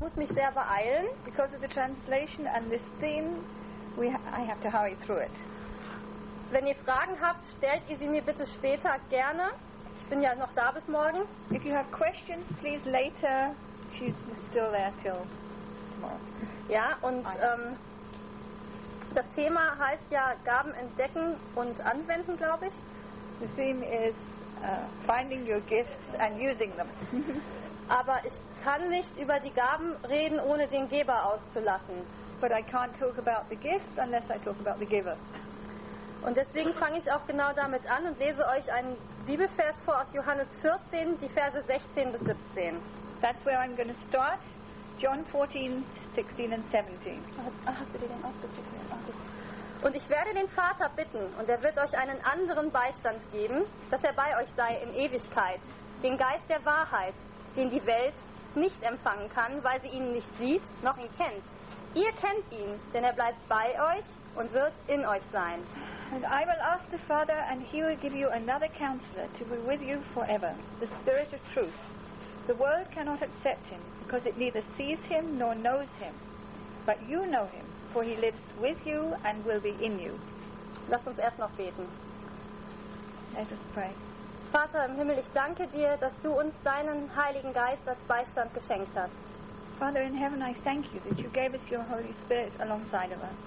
muss mich sehr beeilen. Because of the translation and this theme, I have to hurry through it. Wenn ihr Fragen habt, stellt ihr sie mir bitte später gerne. Ich bin ja noch da bis morgen. If you have questions, please later. She's still there till tomorrow. Ja, und das Thema heißt ja Gaben entdecken und anwenden, glaube ich. The theme is finding your gifts and using them. Aber ich kann nicht über die Gaben reden, ohne den Geber auszulassen. But I can't talk about the gifts unless I talk about the giver. Und deswegen fange ich auch genau damit an und lese euch einen Bibelvers vor aus Johannes 14, die Verse 16 bis 17. That's where I'm going to start. John 14, 16 and 17. Hast du dir den ausgedruckt? Und ich werde den Vater bitten, und er wird euch einen anderen Beistand geben, dass er bei euch sei in Ewigkeit, den Geist der Wahrheit, den die Welt nicht empfangen kann, weil sie ihn nicht sieht, noch ihn kennt. Ihr kennt ihn, denn er bleibt bei euch und wird in euch sein. And I will ask the Father, and he will give you another counselor to be with you forever, the Spirit of truth. The world cannot accept him, because it neither sees him nor knows him. But you know him, for he lives with you and will be in you. Lasst uns erst noch beten. Let us pray. Vater im Himmel, ich danke dir, dass du uns deinen Heiligen Geist als Beistand geschenkt hast. Father in heaven, I thank you that you gave us your Holy Spirit alongside of us.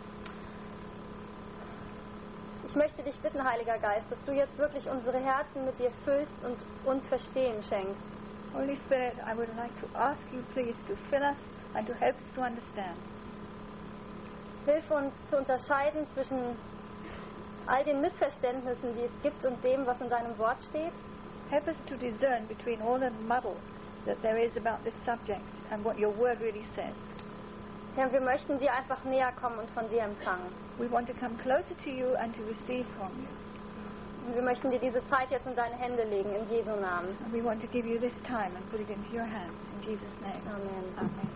Ich möchte dich bitten, Heiliger Geist, dass du jetzt wirklich unsere Herzen mit dir füllst und uns Verstehen schenkst. Holy Spirit, I would like to ask you please to fill us and to help us to understand. Hilf uns zu unterscheiden zwischen all den Missverständnissen, die es gibt, und dem, was in deinem Wort steht. Help us to discern between all the muddle that there is about this subject and what your word really says. Herr, wir möchten dir einfach näher kommen und von dir empfangen. We want to come closer to you and to receive from you. Und wir möchten dir diese Zeit jetzt in deine Hände legen, in Jesu Namen. And we want to give you this time and put it into your hands, in Jesus' name. Amen. Amen.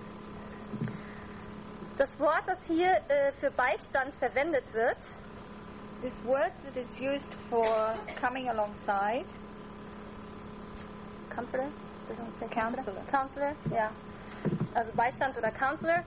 Das Wort, das hier für Beistand verwendet wird, This word that is used for coming alongside, Comforter? Counselor. Counselor, ja. Also Beistand oder Counselor,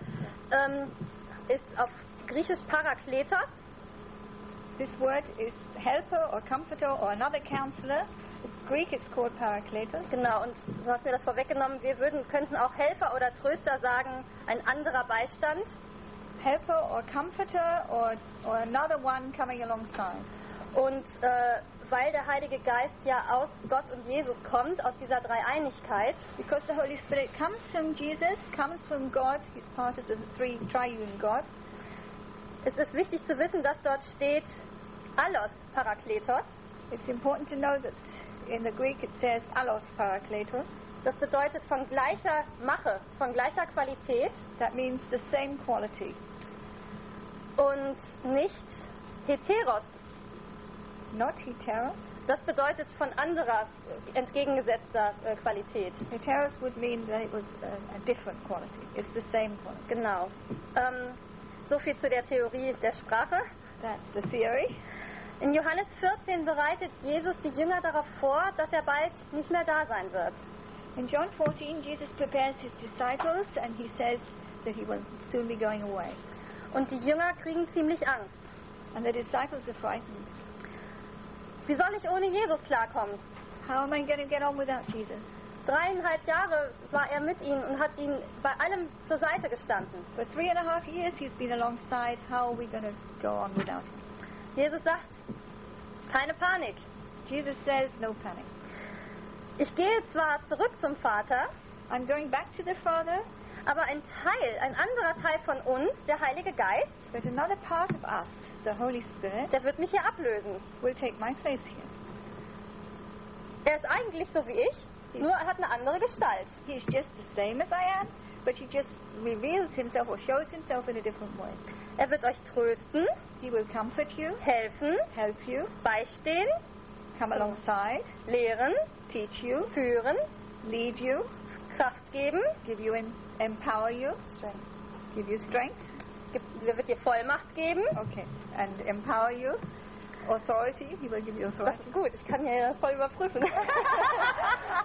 ist auf Griechisch Parakletos. This word is helper or comforter or another counselor. In Greek it's called parakletos. Genau, und du hast mir das vorweggenommen, wir könnten auch Helfer oder Tröster sagen, ein anderer Beistand. Helper or comforter or another one coming alongside. Und weil der Heilige Geist ja aus Gott und Jesus kommt, aus dieser Dreieinigkeit, Because the Holy Spirit comes from Jesus, comes from God, he's part of the triune God. es ist wichtig zu wissen, dass dort steht Allos Parakletos. It's important to know that in the Greek it says allos parakletos. Das bedeutet von gleicher Mache, von gleicher Qualität That means the same quality. und nicht Heteros. Not heteros. Das bedeutet von anderer, entgegengesetzter Qualität. Heteros would mean that it was a different quality. It's the same quality. Genau. So viel zu der Theorie der Sprache. That's the theory. In Johannes 14 bereitet Jesus die Jünger darauf vor, dass er bald nicht mehr da sein wird. In John 14, Jesus prepares his disciples and he says that he will soon be going away. Und die Jünger kriegen ziemlich Angst. And the disciples are frightened. Wie soll ich ohne Jesus klarkommen? How am I going to get on without Jesus? 3,5 Jahre war er mit ihnen und hat ihnen bei allem zur Seite gestanden. For 3.5 years he's been alongside. How are we going to go on without him? Jesus sagt, keine Panik. Jesus says, no panic. Ich gehe zwar zurück zum Vater, I'm going back to the Father, aber ein anderer Teil von uns, der Heilige Geist, but another part of us, the Holy Spirit, der wird mich hier ablösen. will take my place here. Er ist eigentlich so wie ich, nur er hat eine andere Gestalt. He's just the same as I am, but he just reveals himself or shows himself in a different way. Er wird euch trösten, He will comfort you, helfen, help you, beistehen, come alongside, lehren, teach you, führen, lead you, Kraft geben, give you empower you, give you strength, er wird dir Vollmacht geben. okay, and empower you, authority, he will give you Das authority. ist gut, ich kann hier voll überprüfen.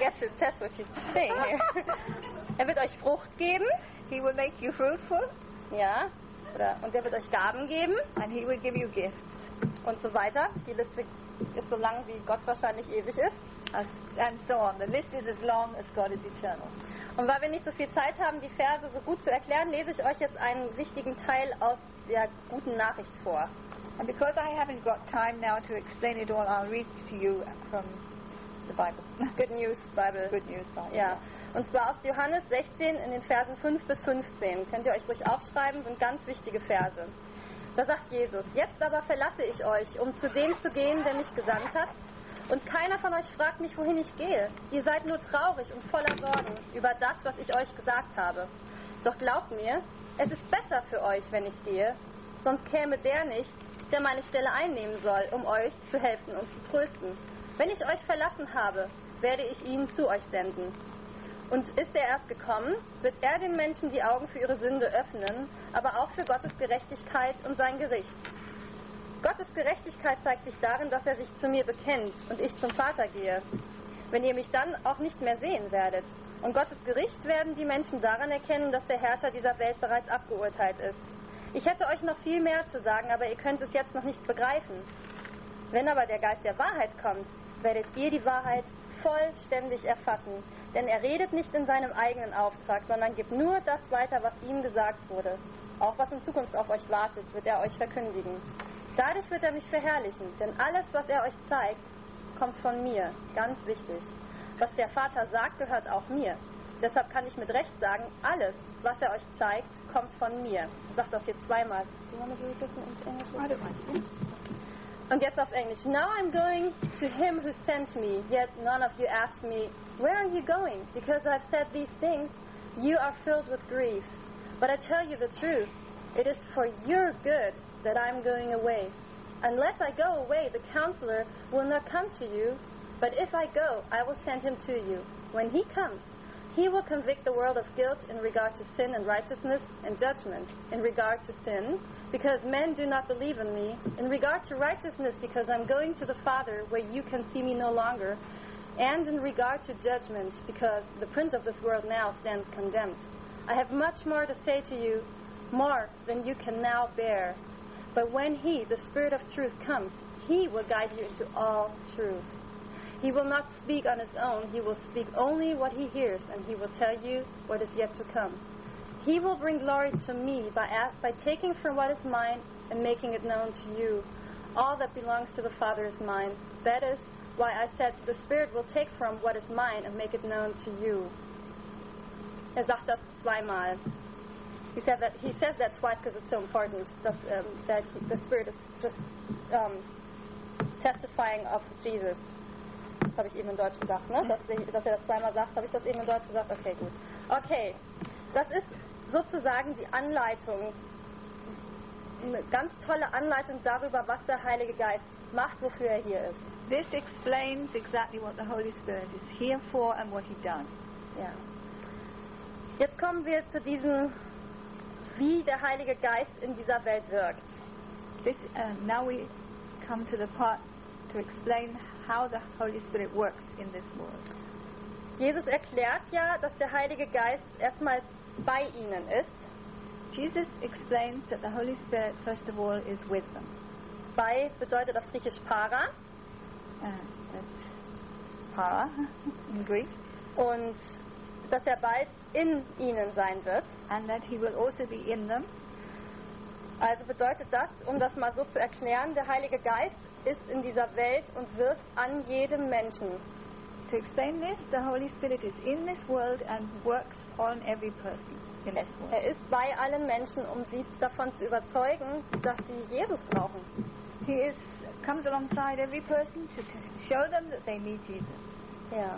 forget to test what she's saying here. Er wird euch Frucht geben. He will make you fruitful. Ja. Und er wird euch Gaben geben. And he will give you gifts. Und so weiter. Die Liste ist so lang, wie Gott wahrscheinlich ewig ist. And so on. The list is as long as God is eternal. Und weil wir nicht so viel Zeit haben, die Verse so gut zu erklären, lese ich euch jetzt einen wichtigen Teil aus der guten Nachricht vor. And because I haven't got time now to explain it all, I'll read to you from the Bible. Good News Bible. Good News Bible. Ja. Und zwar aus Johannes 16 in den Versen 5 bis 15. Könnt ihr euch ruhig aufschreiben, sind ganz wichtige Verse. Da sagt Jesus: Jetzt aber verlasse ich euch, um zu dem zu gehen, der mich gesandt hat. Und keiner von euch fragt mich, wohin ich gehe. Ihr seid nur traurig und voller Sorgen über das, was ich euch gesagt habe. Doch glaubt mir, es ist besser für euch, wenn ich gehe. Sonst käme der nicht, der meine Stelle einnehmen soll, um euch zu helfen und zu trösten. Wenn ich euch verlassen habe, werde ich ihn zu euch senden. Und ist er erst gekommen, wird er den Menschen die Augen für ihre Sünde öffnen, aber auch für Gottes Gerechtigkeit und sein Gericht. Gottes Gerechtigkeit zeigt sich darin, dass er sich zu mir bekennt und ich zum Vater gehe, wenn ihr mich dann auch nicht mehr sehen werdet. Und Gottes Gericht werden die Menschen daran erkennen, dass der Herrscher dieser Welt bereits abgeurteilt ist. Ich hätte euch noch viel mehr zu sagen, aber ihr könnt es jetzt noch nicht begreifen. Wenn aber der Geist der Wahrheit kommt, werdet ihr die Wahrheit vollständig erfassen. Denn er redet nicht in seinem eigenen Auftrag, sondern gibt nur das weiter, was ihm gesagt wurde. Auch was in Zukunft auf euch wartet, wird er euch verkündigen. Dadurch wird er mich verherrlichen, denn alles, was er euch zeigt, kommt von mir. Ganz wichtig. Was der Vater sagt, gehört auch mir. Deshalb kann ich mit Recht sagen, alles, was er euch zeigt, kommt von mir. Ich sage das hier zweimal. Und jetzt auf Englisch. Now I'm going to him who sent me, yet none of you asked me, where are you going? Because I've said these things, you are filled with grief. But I tell you the truth, it is for your good that I'm going away. Unless I go away, the counselor will not come to you, but if I go, I will send him to you. When he comes, he will convict the world of guilt in regard to sin and righteousness and judgment. In regard to sin, because men do not believe in me. In regard to righteousness, because I'm going to the Father where you can see me no longer. And in regard to judgment, because the prince of this world now stands condemned. I have much more to say to you, more than you can now bear. But when he, the Spirit of truth, comes, he will guide you into all truth. He will not speak on his own. He will speak only what he hears, and he will tell you what is yet to come. He will bring glory to me by taking from what is mine and making it known to you. All that belongs to the Father is mine. That is why I said, the Spirit will take from what is mine and make it known to you. Er sagt das zweimal. He says that twice because it's so important that the Spirit is just testifying of Jesus. Das habe ich eben in Deutsch gesagt, ne? Dass er das zweimal sagt. Habe ich das eben in Deutsch gesagt? Okay, gut. Okay, das ist sozusagen die Anleitung, eine ganz tolle Anleitung darüber, was der Heilige Geist macht, wofür er hier ist. This explains exactly what the Holy Spirit is here for and what he does. Ja. Jetzt kommen wir zu diesem, wie der Heilige Geist in dieser Welt wirkt. Now we come to the part to explain how the Holy Spirit works in this world. Jesus erklärt ja, dass der Heilige Geist erstmal bei ihnen ist. Jesus explains that the Holy Spirit, first of all, is with them. Bei bedeutet auf Griechisch para. That's para in Greek. Und dass er bald in ihnen sein wird. And that he will also be in them. Also bedeutet das, um das mal so zu erklären, der Heilige Geist ist in dieser Welt und wirkt an jedem Menschen. To explain this, the Holy Spirit is in this world and works on every person in this world. Er ist bei allen Menschen, um sie davon zu überzeugen, dass sie Jesus brauchen. He comes alongside every person to show them that they need Jesus. Ja.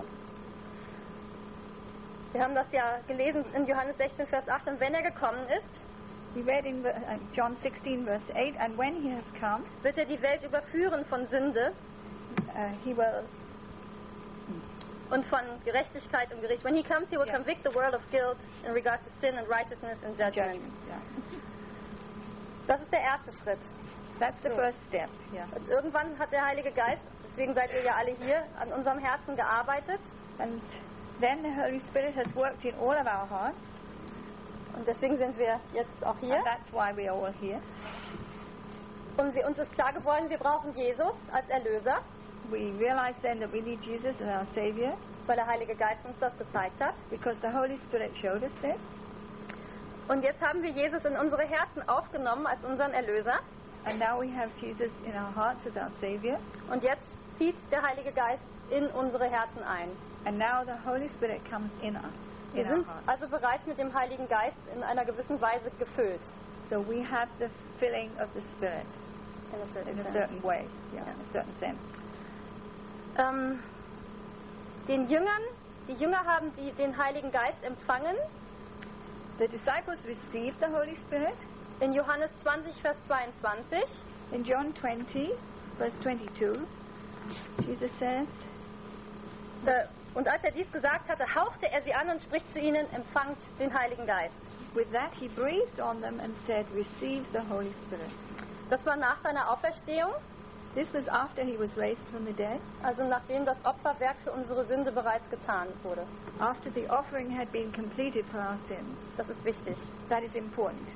Wir haben das ja gelesen in Johannes 16, Vers 8. Und wenn er gekommen ist, we read in John 16, verse 8, and when he has come, wird er die Welt überführen von Sünde he will und von Gerechtigkeit und Gericht. When he comes, he will convict the world of guilt in regard to sin and righteousness and judgment. Yeah. Das ist der erste Schritt. That's the first step. Yeah. Und irgendwann hat der Heilige Geist, deswegen seid ihr ja alle hier, an unserem Herzen gearbeitet. And then the Holy Spirit has worked in all of our hearts. Und deswegen sind wir jetzt auch hier. And that's why we are all here. Und uns ist klar geworden, wir brauchen Jesus als Erlöser, We realize then that we need Jesus as our Savior weil der Heilige Geist uns das gezeigt hat. because the Holy Spirit showed us this. Und jetzt haben wir Jesus in unsere Herzen aufgenommen als unseren Erlöser. And now we have Jesus in our hearts as our Savior. Und jetzt zieht der Heilige Geist in unsere Herzen ein. And now the Holy Spirit comes in us, Wir in our sind hearts. also bereits mit dem Heiligen Geist in einer gewissen Weise gefüllt. So we have the filling of the Spirit In a certain in a sense. certain way, in a certain sense. Die Jünger haben den Heiligen Geist empfangen The disciples received the Holy Spirit in Johannes 20, Vers 22. in John 20, verse 22. Jesus says, Und als er dies gesagt hatte, hauchte er sie an und spricht zu ihnen, empfangt den Heiligen Geist. with that he breathed on them and said, receive the Holy Spirit. Das war nach seiner Auferstehung, This was after he was raised from the dead, also nachdem das Opferwerk für unsere Sünde bereits getan wurde. after the offering had been completed for our sins. Das ist wichtig. That is important.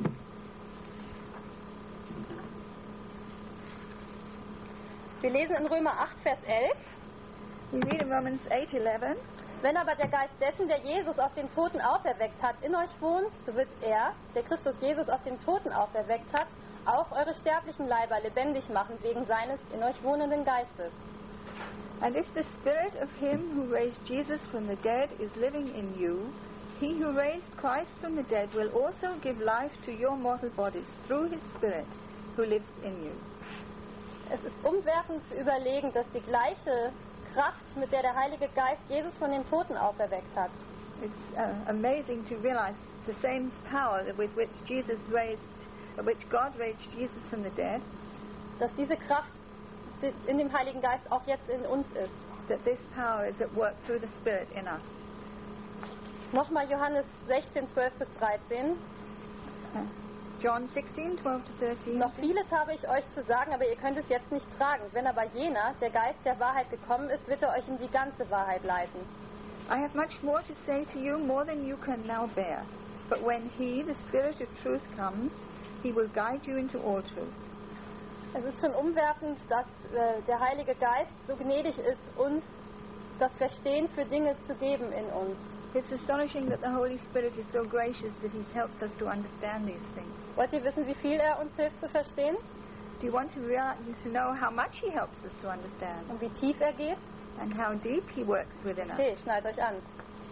Wir lesen in Römer 8, Vers 11. We read in Romans 8:11, Wenn aber der Geist dessen, der Jesus aus den Toten auferweckt hat, in euch wohnt, so wird er, der Christus Jesus aus den Toten auferweckt hat, auch eure sterblichen Leiber lebendig machen wegen seines in euch wohnenden Geistes. and if the spirit of him who raised Jesus from the dead is living in you, he who raised Christ from the dead will also give life to your mortal bodies through his spirit who lives in you. Es ist umwerfend zu überlegen, dass die gleiche Kraft, mit der der Heilige Geist Jesus von den Toten auferweckt hat, It's amazing to realize the same power with which God raised Jesus from the dead, dass diese Kraft in dem Heiligen Geist auch jetzt in uns ist. that this power is at work through the Spirit in us. Nochmal Johannes 16, 12 bis 13. John 16:12 to 13. Noch vieles habe ich euch zu sagen, aber ihr könnt es jetzt nicht tragen. Wenn aber jener, der Geist der Wahrheit gekommen ist, wird er euch in die ganze Wahrheit leiten. I have much more to say to you, more than you can now bear. But when he, the Spirit of truth, comes, he will guide you into all truth. Es ist schon umwerfend, dass der Heilige Geist so gnädig ist, uns das Verstehen für Dinge zu geben in uns. It's astonishing that the Holy Spirit is so gracious that he helps us to understand these things. Wollt ihr wissen, wie viel er uns hilft zu verstehen Do you want to know how much he helps us to understand und wie tief er geht? and how deep he works within us? Okay, schnallt euch an.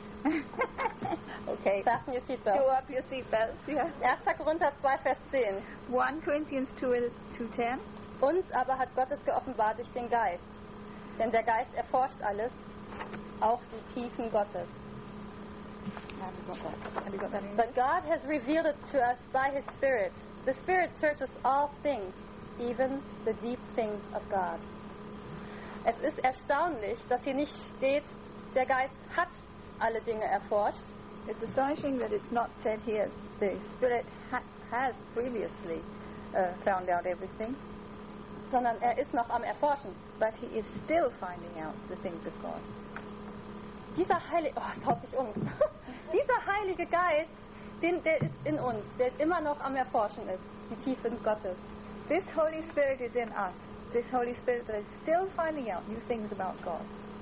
Okay. Fasten your Do seatbelt. up your seatbelts. Yeah. 1. Korinther 2, Vers 10. 1 Corinthians 2:10. Uns aber hat Gott es geoffenbart durch den Geist. Denn der Geist erforscht alles, auch die Tiefen Gottes. Have you got that in? But God has revealed it to us by His Spirit. The Spirit searches all things, even the deep things of God. Es ist erstaunlich, dass hier nicht steht, der Geist hat alle Dinge erforscht, It's astonishing that it's not said here the Spirit has previously found out everything, sondern er ist noch am Erforschen. but he is still finding out the things of God. Dieser Heilige, es haut mich um. Dieser Heilige Geist, der ist in uns, der immer noch am Erforschen ist, die Tiefen Gottes. This Holy Spirit is in us. This Holy Spirit that is still finding out new things about God.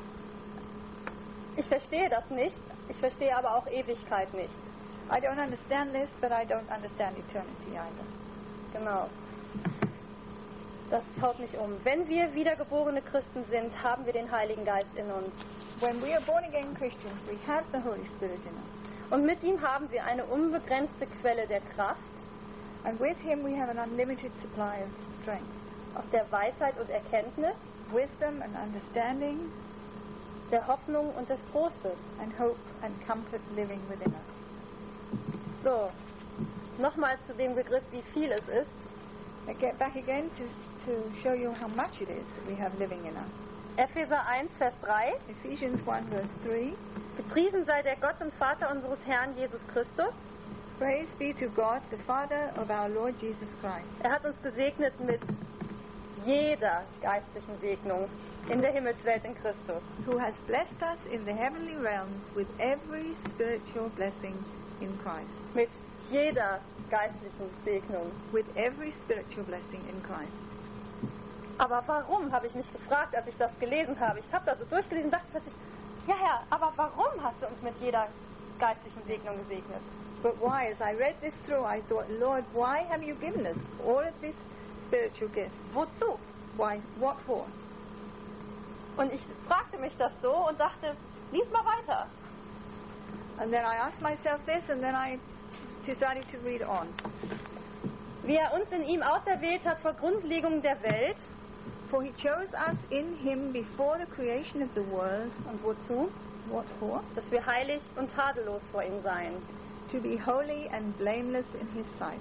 Ich verstehe das nicht, ich verstehe aber auch Ewigkeit nicht. I don't understand this, but I don't understand eternity either. Genau. Das haut mich um. Wenn wir wiedergeborene Christen sind, haben wir den Heiligen Geist in uns. When we are born again Christians, we have the Holy Spirit in us. Und mit ihm haben wir eine unbegrenzte Quelle der Kraft, And with him we have an unlimited supply of strength, auch der Weisheit und Erkenntnis, wisdom and understanding, der Hoffnung und des Trostes. and hope and comfort living within us. So, nochmals zu dem Begriff, wie viel es ist. I get back again to show you how much it is that we have living in us. Epheser 1, Vers 3. Ephesians 1 verse 3. Gepriesen sei der Gott und Vater unseres Herrn Jesus Christus. Praise be to God, the Father of our Lord Jesus Christ. Er hat uns gesegnet mit jeder geistlichen Segnung in der Himmelswelt in Christus. who has blessed us in the heavenly realms with every spiritual blessing in Christ. Mit jeder geistlichen Segnung. With every spiritual blessing in Christ. Aber warum, habe ich mich gefragt, als ich das gelesen habe. Ich habe das so durchgelesen und dachte plötzlich, ja Herr, aber warum hast du uns mit jeder geistlichen Segnung gesegnet? But why? As I read this through, I thought, Lord, why have you given us all of these spiritual gifts? Wozu? Why? What for? Und ich fragte mich das so und dachte, lies mal weiter. And then I asked myself this, and then I decided to read on. Wie er uns in ihm auserwählt hat vor Grundlegung der Welt. For he chose us in him before the creation of the world. Und wozu? What for? Dass wir heilig und tadellos vor ihm seien. To be holy and blameless in his sight.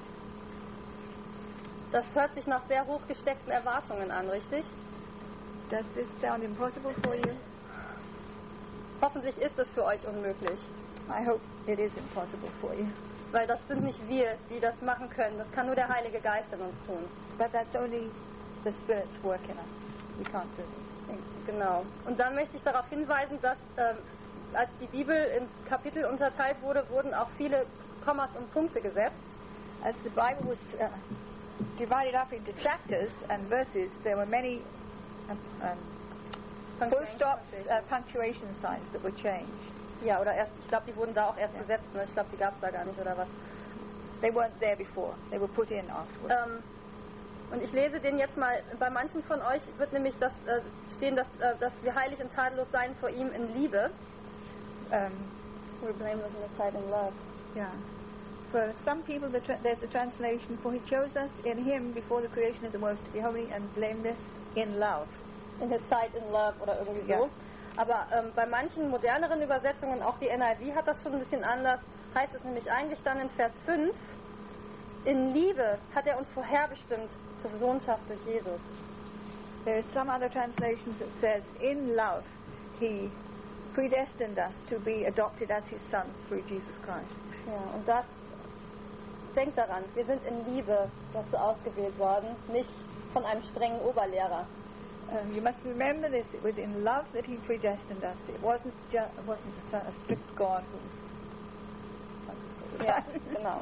Das hört sich nach sehr hochgesteckten Erwartungen an, richtig? Does this sound impossible for you? Hoffentlich ist es für euch unmöglich. I hope it is impossible for you. Weil das sind nicht wir, die das machen können. Das kann nur der Heilige Geist in uns tun. But that's only the Spirit's work in us. We can't do it. Genau. Und dann möchte ich darauf hinweisen, dass als die Bibel in Kapitel unterteilt wurde, wurden auch viele Kommas und Punkte gesetzt. As the Bible was divided up into chapters and verses, there were many full stops, punctuation signs that were changed. Ja, oder erst, ich glaube, die wurden da auch erst gesetzt. Ne? Ich glaube, die gab es da gar nicht, oder was? They weren't there before. They were put in afterwards. Und ich lese den jetzt mal, bei manchen von euch wird nämlich das stehen, dass wir heilig und tadellos seien vor ihm in Liebe. We're blameless in his sight in love. Yeah. For some people, there's a translation, for he chose us in him before the creation of the world to be holy and blameless in love. In his sight in love oder irgendwie so. Ja. Aber bei manchen moderneren Übersetzungen, auch die NIV hat das schon ein bisschen anders, heißt es nämlich eigentlich dann in Vers 5, in Liebe hat er uns vorherbestimmt zur Sohnschaft durch Jesus. There are some other translations that says, in love, he predestined us to be adopted as his sons through Jesus Christ. Ja, und das, denkt daran, wir sind in Liebe dazu ausgewählt worden, nicht von einem strengen Oberlehrer. You must remember this, it was in love that he predestined us. It wasn't a strict God who... Ja, genau.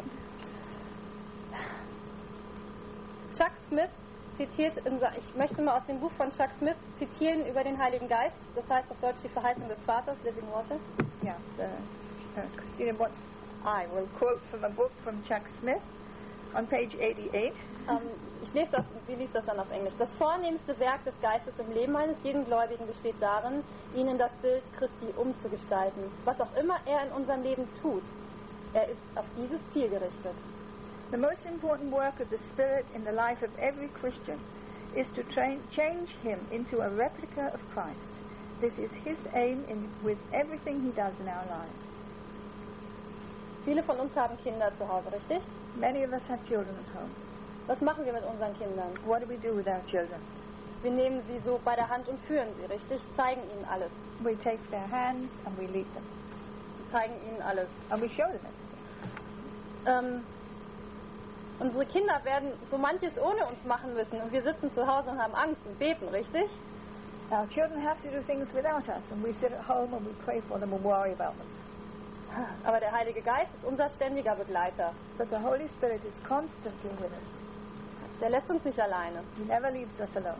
Chuck Smith zitiert, ich möchte mal aus dem Buch von Chuck Smith zitieren über den Heiligen Geist, das heißt auf Deutsch die Verheißung des Vaters, Living Water. Yeah, Christina wants, I will quote from a book from Chuck Smith on page 88. Ich lese das, sie liest das dann auf Englisch. Das vornehmste Werk des Geistes im Leben eines jeden Gläubigen besteht darin, ihn in das Bild Christi umzugestalten. Was auch immer er in unserem Leben tut, er ist auf dieses Ziel gerichtet. The most important work of the Spirit in the life of every Christian is to change him into a replica of Christ. This is his aim with everything he does in our lives. Viele von uns haben Kinder zu Hause, richtig? Many of us have children at home. Was machen wir mit unseren Kindern? What do we do with our children? Wir nehmen sie so bei der Hand und führen sie, richtig? Zeigen ihnen alles. We take their hands and we lead them. Wir zeigen ihnen alles. And we show them everything. Unsere Kinder werden so manches ohne uns machen müssen und wir sitzen zu Hause und haben Angst und beten, richtig? Our children have to do things without us and we sit at home and we pray for them and worry about them. Aber der Heilige Geist ist unser ständiger Begleiter. But the Holy Spirit is constantly with us. Der lässt uns nicht alleine. He never leaves us alone.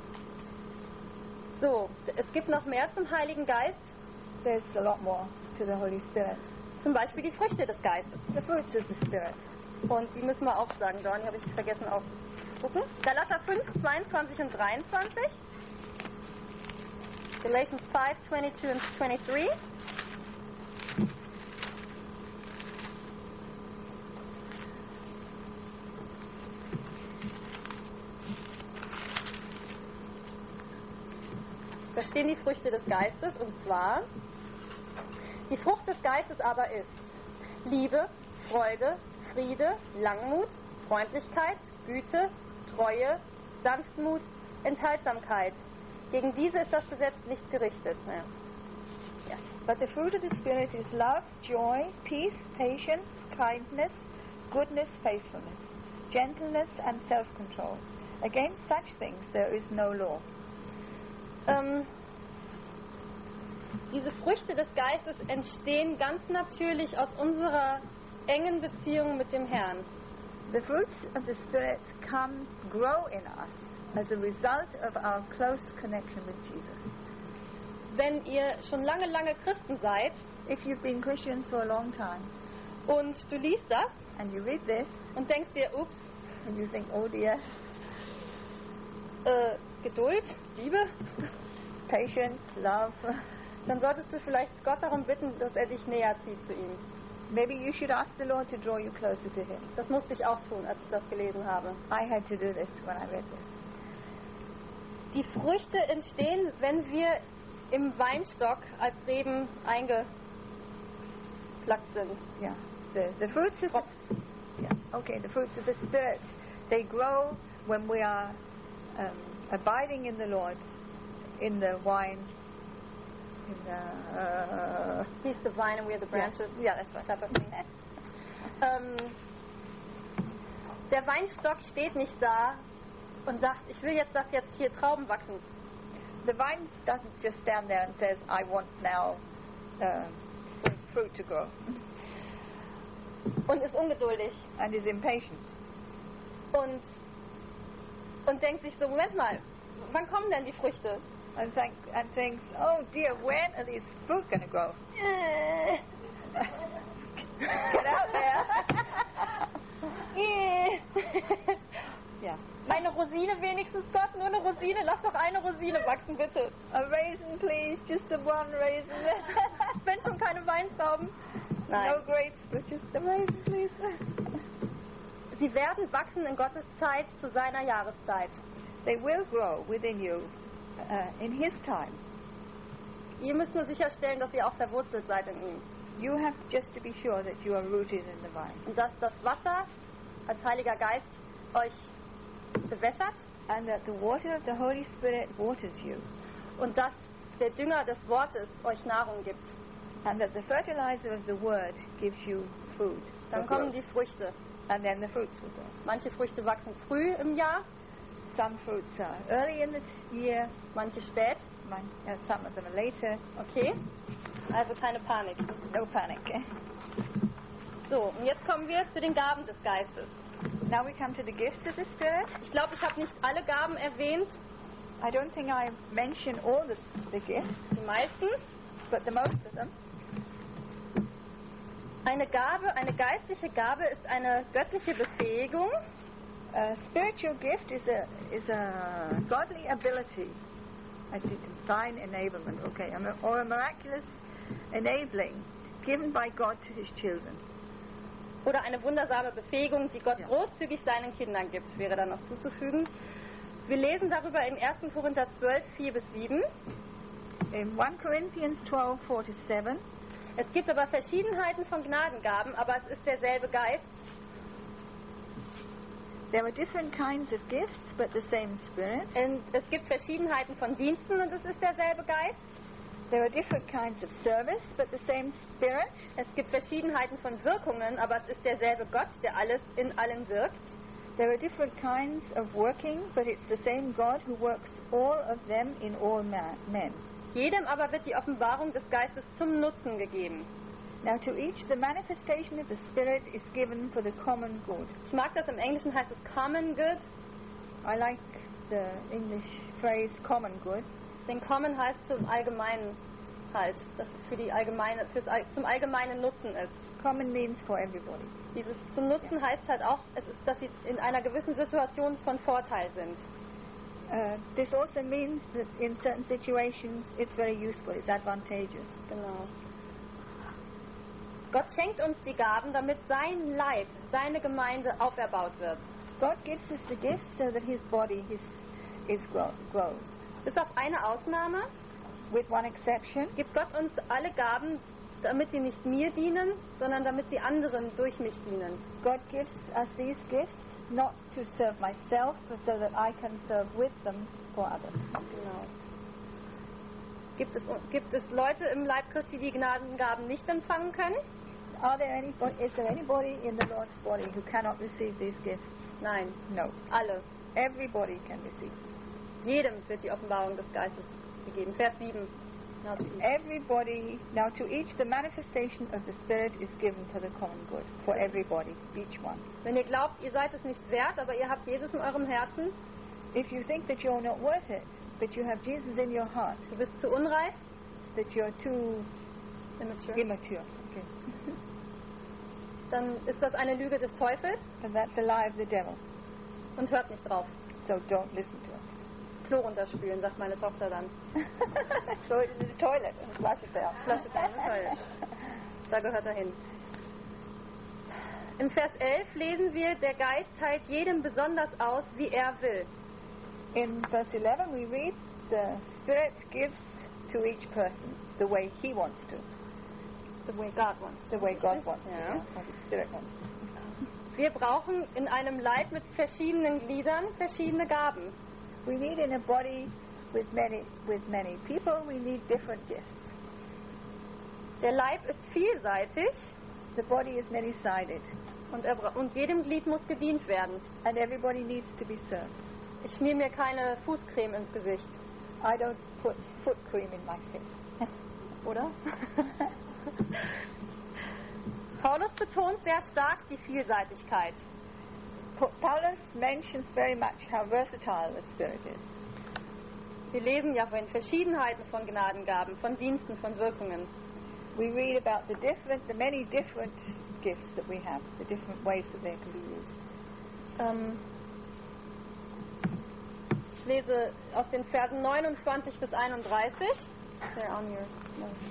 So, es gibt noch mehr zum Heiligen Geist. There's a lot more to the Holy Spirit. Zum Beispiel die Früchte des Geistes. The fruits of the Spirit. Und die müssen wir aufschlagen, Dorni, habe ich vergessen aufzugucken. Galater 5, 22 und 23. Galatians 5, 22 and 23. Da stehen die Früchte des Geistes, und zwar: Die Frucht des Geistes aber ist Liebe, Freude, Friede, Langmut, Freundlichkeit, Güte, Treue, Sanftmut, Enthaltsamkeit. Gegen diese ist das Gesetz nicht gerichtet. Naja. Ja. But the fruit of the Spirit is love, joy, peace, patience, kindness, goodness, faithfulness, gentleness and self-control. Against such things there is no law. Diese Früchte des Geistes entstehen ganz natürlich aus unserer engen Beziehung mit dem Herrn. The fruits of the Spirit grow in us as a result of our close connection with Jesus. Wenn ihr schon lange, lange Christen seid If you've been Christians for a long time und du liest das and you read this und denkst dir, ups, and you think, oh dear, Geduld, Liebe, patience, love, dann solltest du vielleicht Gott darum bitten, dass er dich näher zieht zu ihm. maybe you should ask the Lord to draw you closer to Him. Das musste ich auch tun, als ich das gelesen habe. I had to do this when I read this. Die Früchte entstehen, wenn wir im Weinstock als Reben eingepflackt sind. Yeah, the fruits of the fruits of the Spirit, they grow when we are abiding in the Lord, in the vine. He's the vine and we are the branches. Yeah, that's right. Type of thing. Der Weinstock steht nicht da und sagt, ich will jetzt, dass jetzt hier Trauben wachsen. The vine doesn't just stand there and says, I want now fruit to grow, Und ist ungeduldig and is impatient. und denkt sich so, Moment mal, wann kommen denn die Früchte? And thinks, oh dear, when are these fruit going to grow? Get out there. Yeah. Eine Rosine wenigstens, Gott, nur eine Rosine, lass doch eine Rosine wachsen, bitte. A raisin, please, just the one raisin. Wenn schon keine Weintrauben. Nein. No grapes, but just the raisin, please. Sie werden wachsen in Gottes Zeit zu seiner Jahreszeit. They will grow within you in His time. Ihr müsst nur sicherstellen, dass ihr auch verwurzelt seid in ihm. You have just to be sure that you are rooted in the vine. Und dass das Wasser als Heiliger Geist euch bewässert. And that the water of the Holy Spirit waters you. Und dass der Dünger des Wortes euch Nahrung gibt. And that the fertilizer of the Word gives you food. Dann kommen die Früchte. And then the fruits will grow. Manche Früchte wachsen früh im Jahr, Some fruits are early in the year, manche spät. some of them are later. Okay, also keine Panik. No panic. So, und jetzt kommen wir zu den Gaben des Geistes. Now we come to the gifts of the Spirit. Ich glaube, ich habe nicht alle Gaben erwähnt, I don't think I mentioned all the gifts, die meisten. but the most of them. Eine Gabe, eine geistliche Gabe ist eine göttliche Befähigung, A spiritual gift is a godly ability, a divine enablement, or a miraculous enabling given by God to His children. oder eine wundersame Befähigung, die Gott Ja. großzügig seinen Kindern gibt, wäre dann noch zuzufügen. Wir lesen darüber in 1. Korinther 12, 4-7. In 1 Corinthians 12, 4-7, Es gibt aber Verschiedenheiten von Gnadengaben, aber es ist derselbe Geist. there are different kinds of gifts, but the same Spirit. Und es gibt Verschiedenheiten von Diensten und es ist derselbe Geist. There are different kinds of service, but the same Spirit. Es gibt Verschiedenheiten von Wirkungen, aber es ist derselbe Gott, der alles in allen wirkt. There are different kinds of working, but it's the same God who works all of them in all men. Jedem aber wird die Offenbarung des Geistes zum Nutzen gegeben. Now to each the manifestation of the Spirit is given for the common good. Ich mag das, im Englischen heißt es Common Good. I like the English phrase common good. Denn Common heißt zum Allgemeinen halt, dass es für die allgemeine, zum allgemeinen Nutzen ist. Common means for everybody. Dieses zum Nutzen heißt halt auch, es ist, dass sie in einer gewissen Situation von Vorteil sind. This also means that in certain situations it's very useful, it's advantageous. Genau. Gott schenkt uns die Gaben, damit sein Leib, seine Gemeinde auferbaut wird. God gives us the gifts so that His body grows. Bis auf eine Ausnahme With one exception, gibt Gott uns alle Gaben, damit sie nicht mir dienen, sondern damit sie anderen durch mich dienen. God gives us these gifts not to serve myself, but so that I can serve with them for others. Genau. Gibt es Leute im Leib Christi, die Gnadengaben nicht empfangen können? Is there anybody in the Lord's body who cannot receive these gifts? Nein, No. alle. Everybody can receive. Jedem wird die Offenbarung des Geistes gegeben. Vers 7. Now to each. Everybody, now to each the manifestation of the Spirit is given for the common good, for everybody, each one. Wenn ihr glaubt, ihr seid es nicht wert, aber ihr habt Jesus in eurem Herzen, If you think that you're not worth it, but you have Jesus in your heart, du bist zu unreif, that you're too immature, okay, dann ist das eine Lüge des Teufels and that's the lie of the devil. und hört nicht drauf. So don't listen to it. Klo runterspülen, sagt meine Tochter dann. Throw it into the toilet and flush it down. Flasche down the toilet. Da gehört er hin. Im Vers 11 lesen wir, der Geist teilt jedem besonders aus, wie er will. In verse 11 we read, the Spirit gives to each person the way he wants to. The way God wants. The way God wants to, Ja. what the Spirit wants to. Wir brauchen in einem Leib mit verschiedenen Gliedern verschiedene Gaben. We need in a body with many people, we need different gifts. Der Leib ist vielseitig The body is many-sided, und jedem Glied muss gedient werden. and everybody needs to be served. Ich schmier mir keine Fußcreme ins Gesicht, I don't put foot cream in my face. oder? Paulus betont sehr stark die Vielseitigkeit. Paulus mentions very much how versatile the Spirit is. Wir lesen ja von Verschiedenheiten von Gnadengaben, von Diensten, von Wirkungen. We read about the many different gifts that we have, the different ways that they can be used. Ich lese aus den Versen 29 bis 31. They're on your notes.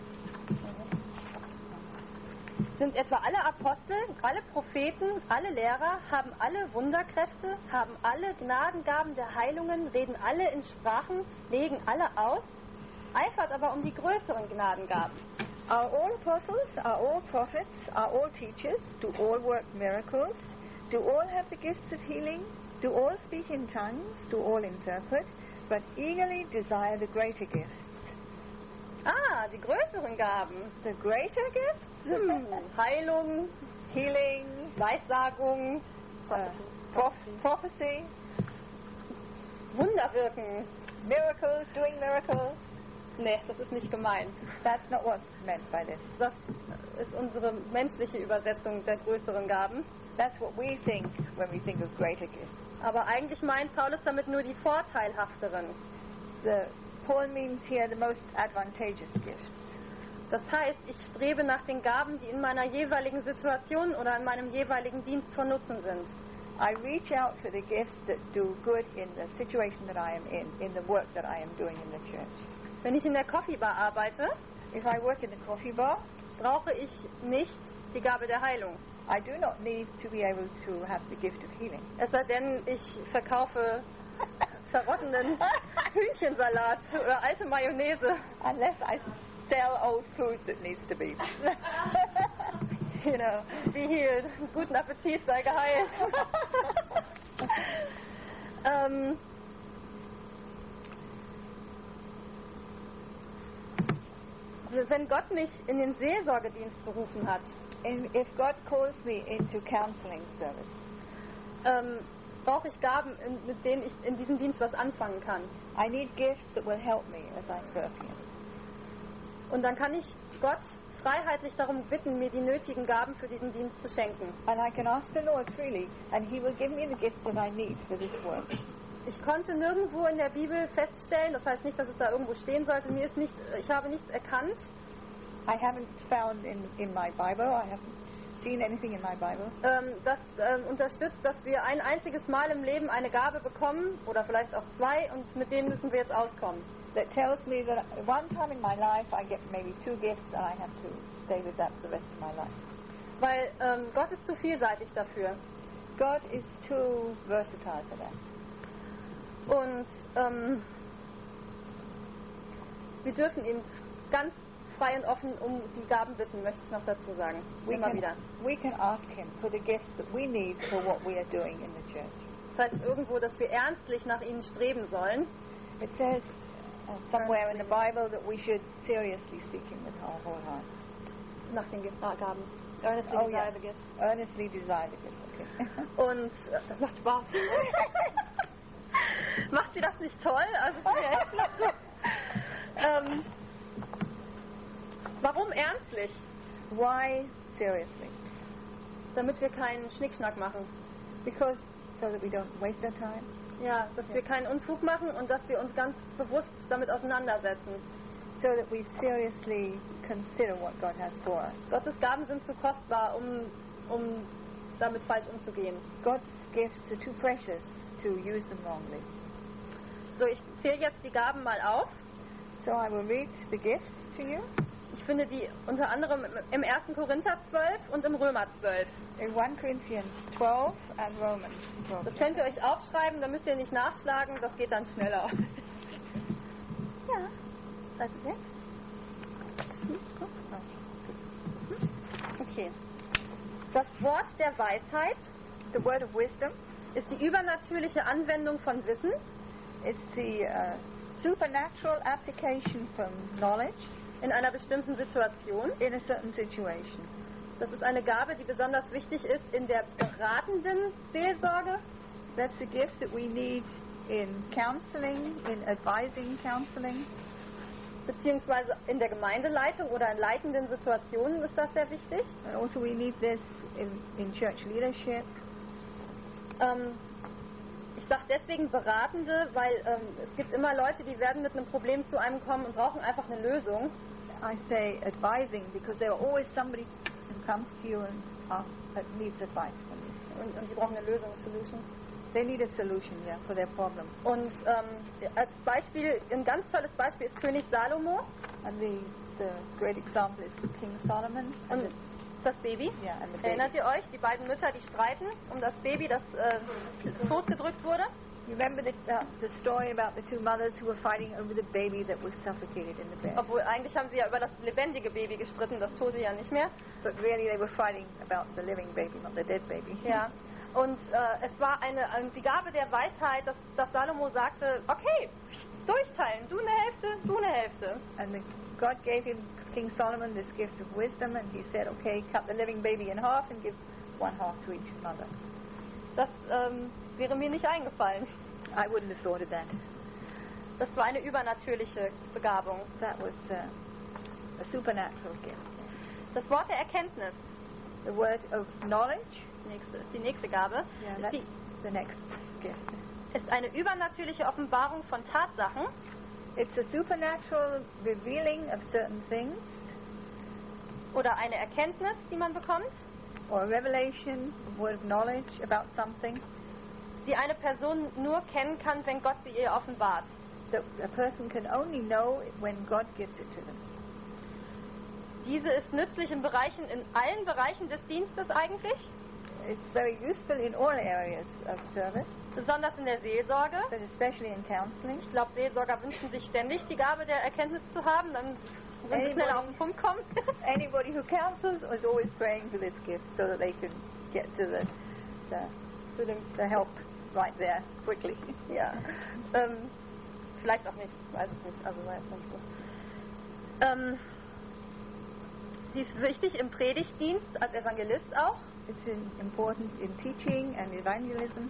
Sind etwa alle Apostel, alle Propheten, alle Lehrer, haben alle Wunderkräfte, haben alle Gnadengaben der Heilungen, reden alle in Sprachen, legen alle aus? Eifert aber um die größeren Gnadengaben. Are all apostles? Are all prophets? Are all teachers? Do all work miracles? Do all have the gifts of healing? Do all speak in tongues? Do all interpret? But eagerly desire the greater gifts. Ah, die größeren Gaben. The greater gifts? Heilung, Healing, Weissagung, prophecy, Wunderwirken. miracles, doing miracles. Nee, das ist nicht gemeint. That's not what's meant by this. Das ist unsere menschliche Übersetzung der größeren Gaben. That's what we think when we think of greater gifts. Aber eigentlich meint Paulus damit nur die vorteilhafteren. Paul means here the most advantageous gifts. Das heißt, ich strebe nach den Gaben, die in meiner jeweiligen Situation oder in meinem jeweiligen Dienst von Nutzen sind. I reach out for the gifts that do good in the situation that I am in the work that I am doing in the church. Wenn ich in der Coffeebar arbeite, If I work in the coffee bar, brauche ich nicht die Gabe der Heilung. I do not need to be able to have the gift of healing. Es sei denn, ich verkaufe verrottenden Hühnchensalat oder alte Mayonnaise. Unless I sell old food that needs to be. You know, be healed. Guten Appetit, sei geheilt. Wenn Gott mich in den Seelsorgedienst berufen hat, If God calls me into counseling service, brauche ich Gaben, mit denen ich in diesem Dienst was anfangen kann. I need gifts that will help me as I serve Him. Und dann kann ich Gott freiheitlich darum bitten, mir die nötigen Gaben für diesen Dienst zu schenken. And I can ask the Lord freely, and He will give me the gifts that I need for this work. Ich konnte nirgendwo in der Bibel feststellen, das heißt nicht, dass es da irgendwo stehen sollte, ich habe nichts erkannt, I haven't found in my Bible, I haven't seen anything in my Bible, das unterstützt, dass wir ein einziges Mal im Leben eine Gabe bekommen oder vielleicht auch zwei und mit denen müssen wir jetzt auskommen. that tells me that one time in my life I get maybe 2 gifts and I have to stay with that for the rest of my life. Weil Gott ist zu vielseitig dafür. God is too versatile for that. Und wir dürfen ihn ganz frei und offen um die Gaben bitten, möchte ich noch dazu sagen. Immer wieder. We can ask Him for the gifts that we need for what we are doing in the church. Das heißt irgendwo, dass wir ernstlich nach ihnen streben sollen. It says somewhere in the Bible that we should seriously seek Him with our whole heart. Nach den Gaben. Earnestly desire the gifts. Earnestly desire the gifts, okay. Und das macht Spaß. Macht sie das nicht toll? Also Warum ernstlich? Why seriously? Damit wir keinen Schnickschnack machen. Because so that we don't waste our time. Ja, dass wir keinen Unfug machen und dass wir uns ganz bewusst damit auseinandersetzen. So that we seriously consider what God has for us. Gottes Gaben sind zu kostbar, um damit falsch umzugehen. God's gifts are too precious to use them wrongly. So, ich zähle jetzt die Gaben mal auf. So I will read the gifts to you. Ich finde die unter anderem im 1. Korinther 12 und im Römer 12. In 1 Corinthians 12 and Romans 12. Das könnt ihr euch aufschreiben, da müsst ihr nicht nachschlagen, das geht dann schneller. Ja, also jetzt. Okay. Das Wort der Weisheit, The word of wisdom, ist die übernatürliche Anwendung von Wissen. it's the supernatural application from knowledge In einer bestimmten Situation. in a certain situation. Das ist eine Gabe, die besonders wichtig ist in der beratenden Seelsorge, That's the gift that we need in counseling, in advising counseling, beziehungsweise in der Gemeindeleitung oder in leitenden Situationen ist das sehr wichtig. and also we need this in church leadership. Ich sage deswegen Beratende, weil es gibt immer Leute, die werden mit einem Problem zu einem kommen und brauchen einfach eine Lösung. I say advising because there are always somebody who comes to you and needs advice from you. Und sie brauchen eine Lösung, Solution. They need a solution, yeah, for their problem. Und als Beispiel, ein ganz tolles Beispiel ist König Salomo And the great example is King Solomon and und das Baby. and the baby. Erinnert ihr euch, die beiden Mütter, die streiten um das Baby, das totgedrückt wurde? You remember the story about the two mothers who were fighting over the baby that was suffocated in the bed? Obwohl eigentlich haben sie ja über das lebendige Baby gestritten, das tote ja nicht mehr. But really they were fighting about the living baby, not the dead baby. Ja. Und es war die Gabe der Weisheit, dass Salomo sagte, okay, durchteilen, du eine Hälfte, du eine Hälfte. And God gave King Solomon this gift of wisdom, and he said, okay, cut the living baby in half and give one half to each mother. Das wäre mir nicht eingefallen. I wouldn't have thought of that. Das war eine übernatürliche Begabung. That was a supernatural gift. Das Wort der Erkenntnis, The word of knowledge, ist die nächste Gabe, yeah, that's the next gift. ist eine übernatürliche Offenbarung von Tatsachen, It's a supernatural revealing of certain things, oder eine Erkenntnis, die man bekommt, or a revelation, a word of knowledge about something die eine Person nur kennen kann, wenn Gott sie ihr offenbart. that a person can only know when God gives it to them. Diese ist nützlich in allen Bereichen des Dienstes eigentlich, It's very useful in all areas of service, besonders in der Seelsorge. but especially in counseling. Ich glaube, Seelsorger wünschen sich ständig die Gabe der Erkenntnis zu haben, dann wenn sie schneller auf den Punkt kommen. Anybody who counsels is always praying for this gift so that they can get to the help right there quickly. Ja. Vielleicht auch nicht, ich weiß es nicht. Also war jetzt nicht so. Sie ist wichtig im Predigtdienst als Evangelist auch. It's important in teaching and evangelism.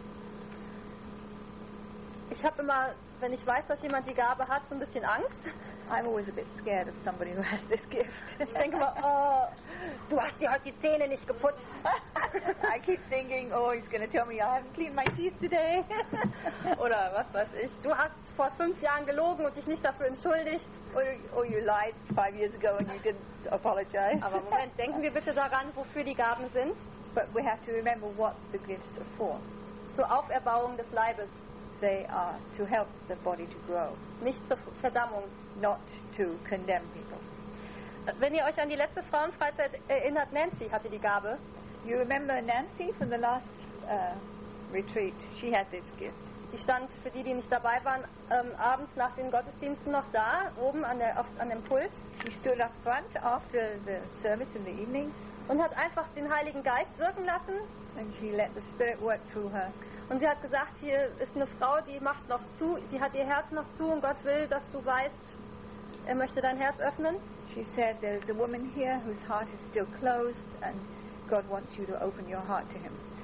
Ich habe immer, wenn ich weiß, dass jemand die Gabe hat, so ein bisschen Angst. I'm always a bit scared of somebody who has this gift. Ich denke immer, oh, du hast dir heute die Zähne nicht geputzt. I keep thinking, oh, he's going to tell me I haven't cleaned my teeth today. Oder was weiß ich. Du hast vor 5 Jahren gelogen und dich nicht dafür entschuldigt. or you lied 5 years ago and you didn't apologize. Aber Moment, denken wir bitte daran, wofür die Gaben sind. But we have to remember what the gifts are for. Zur Auferbauung des Leibes, They are to help the body to grow, nicht zur Verdammung. not to condemn people. Wenn ihr euch an die letzte Frauenfreizeit erinnert, Nancy hatte die Gabe. You remember Nancy from the last retreat? She had this gift. Die stand, für die nicht dabei waren, abends nach den Gottesdiensten noch da, oben an dem Pult She stood up front after the service in the evening, und hat einfach den Heiligen Geist wirken lassen. and she let the Spirit work through her. Und sie hat gesagt, hier ist eine Frau, die macht noch zu, die hat ihr Herz noch zu und Gott will, dass du weißt, er möchte dein Herz öffnen. She said, there's a woman here whose heart is still closed, and God wants you to open your heart to Him.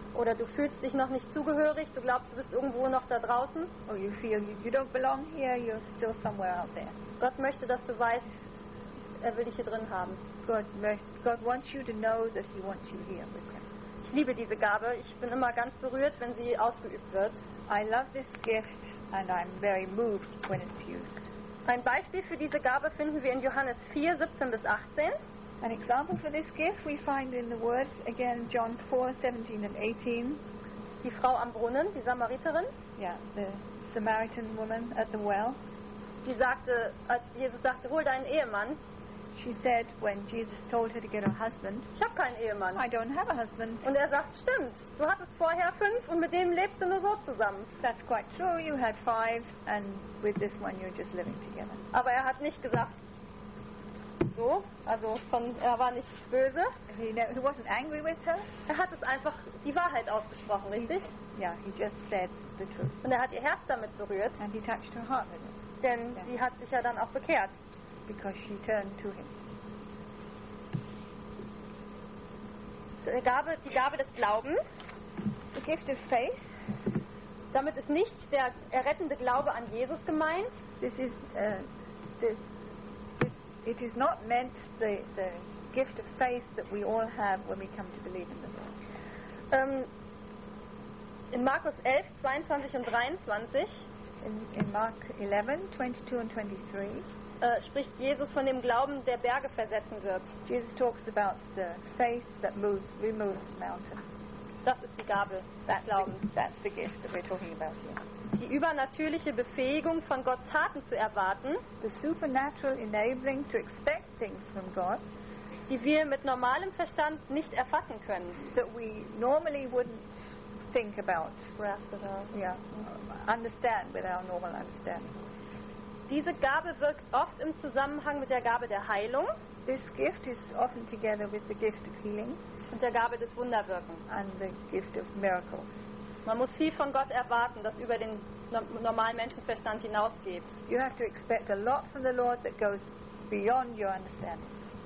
Oder du fühlst dich noch nicht zugehörig, du glaubst, du bist irgendwo noch da draußen. Or you feel you don't belong here, you're still somewhere out there. Gott möchte, dass du weißt, er will dich hier drin haben. God wants you to know that He wants you here with Him. Ich liebe diese Gabe. Ich bin immer ganz berührt, wenn sie ausgeübt wird. I love this gift and I'm very moved when it's used. Ein Beispiel für diese Gabe finden wir in Johannes 4, 17 bis 18. An example for this gift we find in the Word, again, John 4, 17 and 18. Die Frau am Brunnen, die Samariterin, Yeah, the Samaritan woman at the well. die sagte, als Jesus sagte, hol deinen Ehemann, She said when Jesus told her to get a husband, ich habe keinen Ehemann. I don't have a husband. Und er sagt, stimmt, du hattest vorher 5 und mit dem lebst du nur so zusammen. That's quite true, you had 5 and with this one you're just living together. Aber er hat nicht gesagt, so, also er war nicht böse. He wasn't angry with her. Er hat es einfach die Wahrheit ausgesprochen, richtig? Yeah, he just said the truth. Und er hat ihr Herz damit berührt, And he touched her heart with it denn Ja. sie hat sich ja dann auch bekehrt. because she turned to him. Die Gabe des Glaubens, The gift of faith, damit ist nicht der errettende Glaube an Jesus gemeint, this is it is not meant the gift of faith that we all have when we come to believe in the Lord. In Markus 11, 22 und 23 In Mark 11, 22 and 23, spricht Jesus von dem Glauben, der Berge versetzen wird. Jesus talks about the faith that removes mountains. Das ist die Gabe des Glaubens. That's the gift that we're talking about here. Die übernatürliche Befähigung, von Gott Taten zu erwarten, The supernatural enabling to expect things from God die wir mit normalem Verstand nicht erfassen können. that we normally wouldn't think about, yeah, understand with our normal understanding. Diese Gabe wirkt oft im Zusammenhang mit der Gabe der Heilung This gift is often together with the gift of healing und der Gabe des Wunderwirken. and the gift of miracles. Man muss viel von Gott erwarten, das über den normalen Menschenverstand hinausgeht. You have to expect a lot from the Lord that goes beyond your understanding.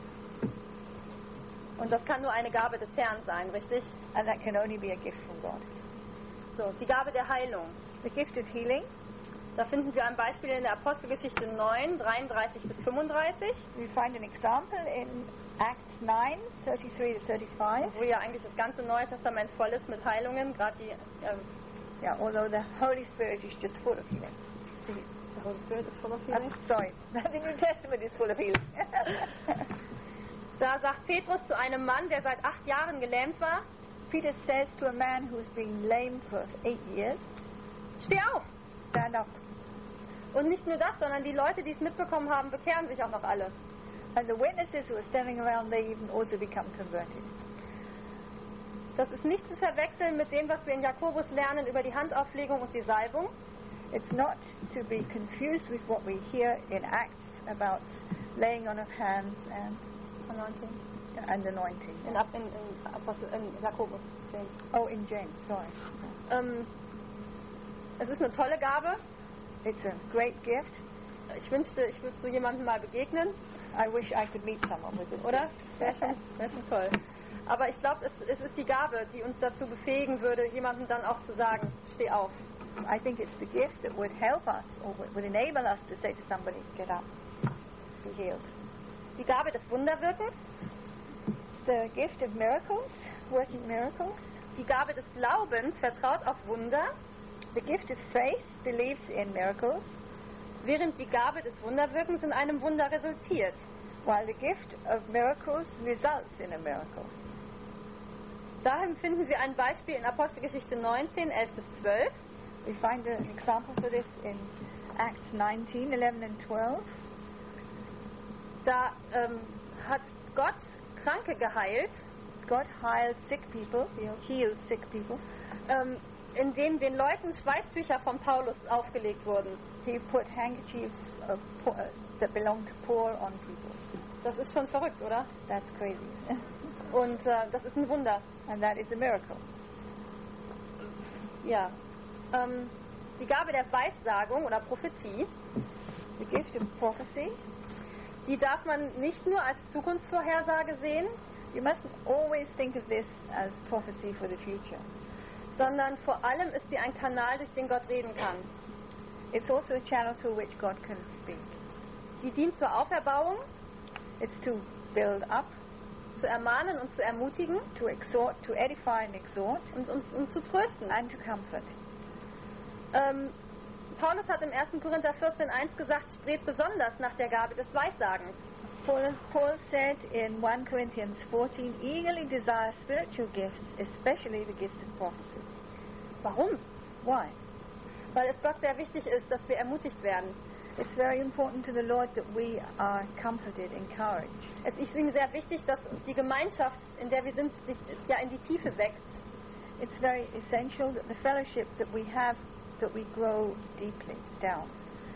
Und das kann nur eine Gabe des Herrn sein, richtig? And that can only be a gift from God. So, die Gabe der Heilung. The gift of healing, Da finden wir ein Beispiel in der Apostelgeschichte 9, 33 bis 35, we find an example in Acts 9, 33 to 35. wo ja eigentlich das ganze Neue Testament voll ist mit Heilungen, gerade die Yeah, although the Holy Spirit is just full of healing. the Holy Spirit is full of healing. Sorry, the New Testament is full of healing. Da sagt Petrus zu einem Mann, der seit 8 Jahren gelähmt war, Peter says to a man who's been lame for 8 years, steh auf! stand up. Und nicht nur das, sondern die Leute, die es mitbekommen haben, bekehren sich auch noch alle. And the witnesses who are standing around, they even also become converted. Das ist nicht zu verwechseln mit dem, was wir in Jakobus lernen über die Handauflegung und die Salbung. It's not to be confused with what we hear in Acts about laying on of hands and anointing. In Jakobus. James. Oh, in James, sorry. Es ist eine tolle Gabe. It's a great gift. Ich wünschte, ich würde so jemandem mal begegnen, I wish I could meet someone with this oder? gift. Wär schon toll. Aber ich glaube, es ist die Gabe, die uns dazu befähigen würde, jemandem dann auch zu sagen, steh auf. I think it's the gift that would help us or would enable us to say to somebody, get up, be healed. Die Gabe des Wunderwirkens, The gift of miracles, working miracles. die Gabe des Glaubens vertraut auf Wunder, The gift of faith believes in miracles, während die Gabe des Wunderwirkens in einem Wunder resultiert. while the gift of miracles results in a miracle. Daher finden wir ein Beispiel in Apostelgeschichte 19, 11 bis 12. We find an example for this in Acts 19, 11 and 12. Da hat Gott Kranke geheilt, God healed sick people, healed sick people. Indem den Leuten Schweißtücher von Paulus aufgelegt wurden. He put handkerchiefs of that belonged to poor on people. Das ist schon verrückt, oder? That's crazy. Und das ist ein Wunder. And that is a miracle. Ja. Die Gabe der Weissagung oder Prophetie, The gift of prophecy, die darf man nicht nur als Zukunftsvorhersage sehen, you mustn't always think of this as prophecy for the future. sondern vor allem ist sie ein Kanal, durch den Gott reden kann. It's also a channel through which God can speak. Sie dient zur Auferbauung, It's to build up, zu ermahnen und zu ermutigen to exhort, to edify and exhort, und zu trösten. and to comfort. Paulus hat im 1. Korinther 14,1 gesagt, strebt besonders nach der Gabe des Weissagens. Paul said in 1 Corinthians 14, eagerly desire spiritual gifts, especially the gift of prophecy. Warum? Why? Weil es Gott sehr wichtig ist, dass wir ermutigt werden. It's very important to the Lord that we are comforted, encouraged. Es ist ihm sehr wichtig, dass die Gemeinschaft, in der wir sind, sich ja in die Tiefe wächst. It's very essential that the fellowship that we have, that we grow deeply down.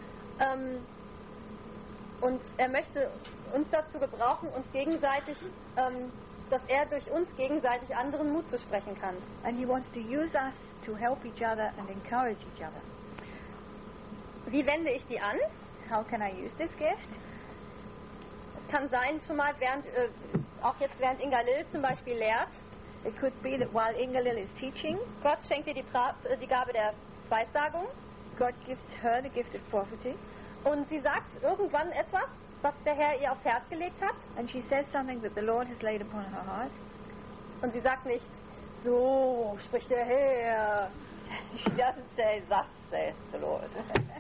Und er möchte uns dazu gebrauchen, uns gegenseitig, dass er durch uns gegenseitig anderen Mut zu sprechen kann. And he wants to use us to help each other and encourage each other. Wie wende ich die an? How can I use this gift? Es kann sein, schon mal auch jetzt während Inga Lill zum Beispiel lehrt, It could be that while Inga Lill is teaching, Gott schenkt dir die Gabe der Weissagung God gives her the gift of prophecy, und sie sagt irgendwann etwas, was der Herr ihr aufs Herz gelegt hat, and she says something that the Lord has laid upon her heart. und sie sagt nicht, so spricht der Herr. She doesn't say, thus saith the Lord.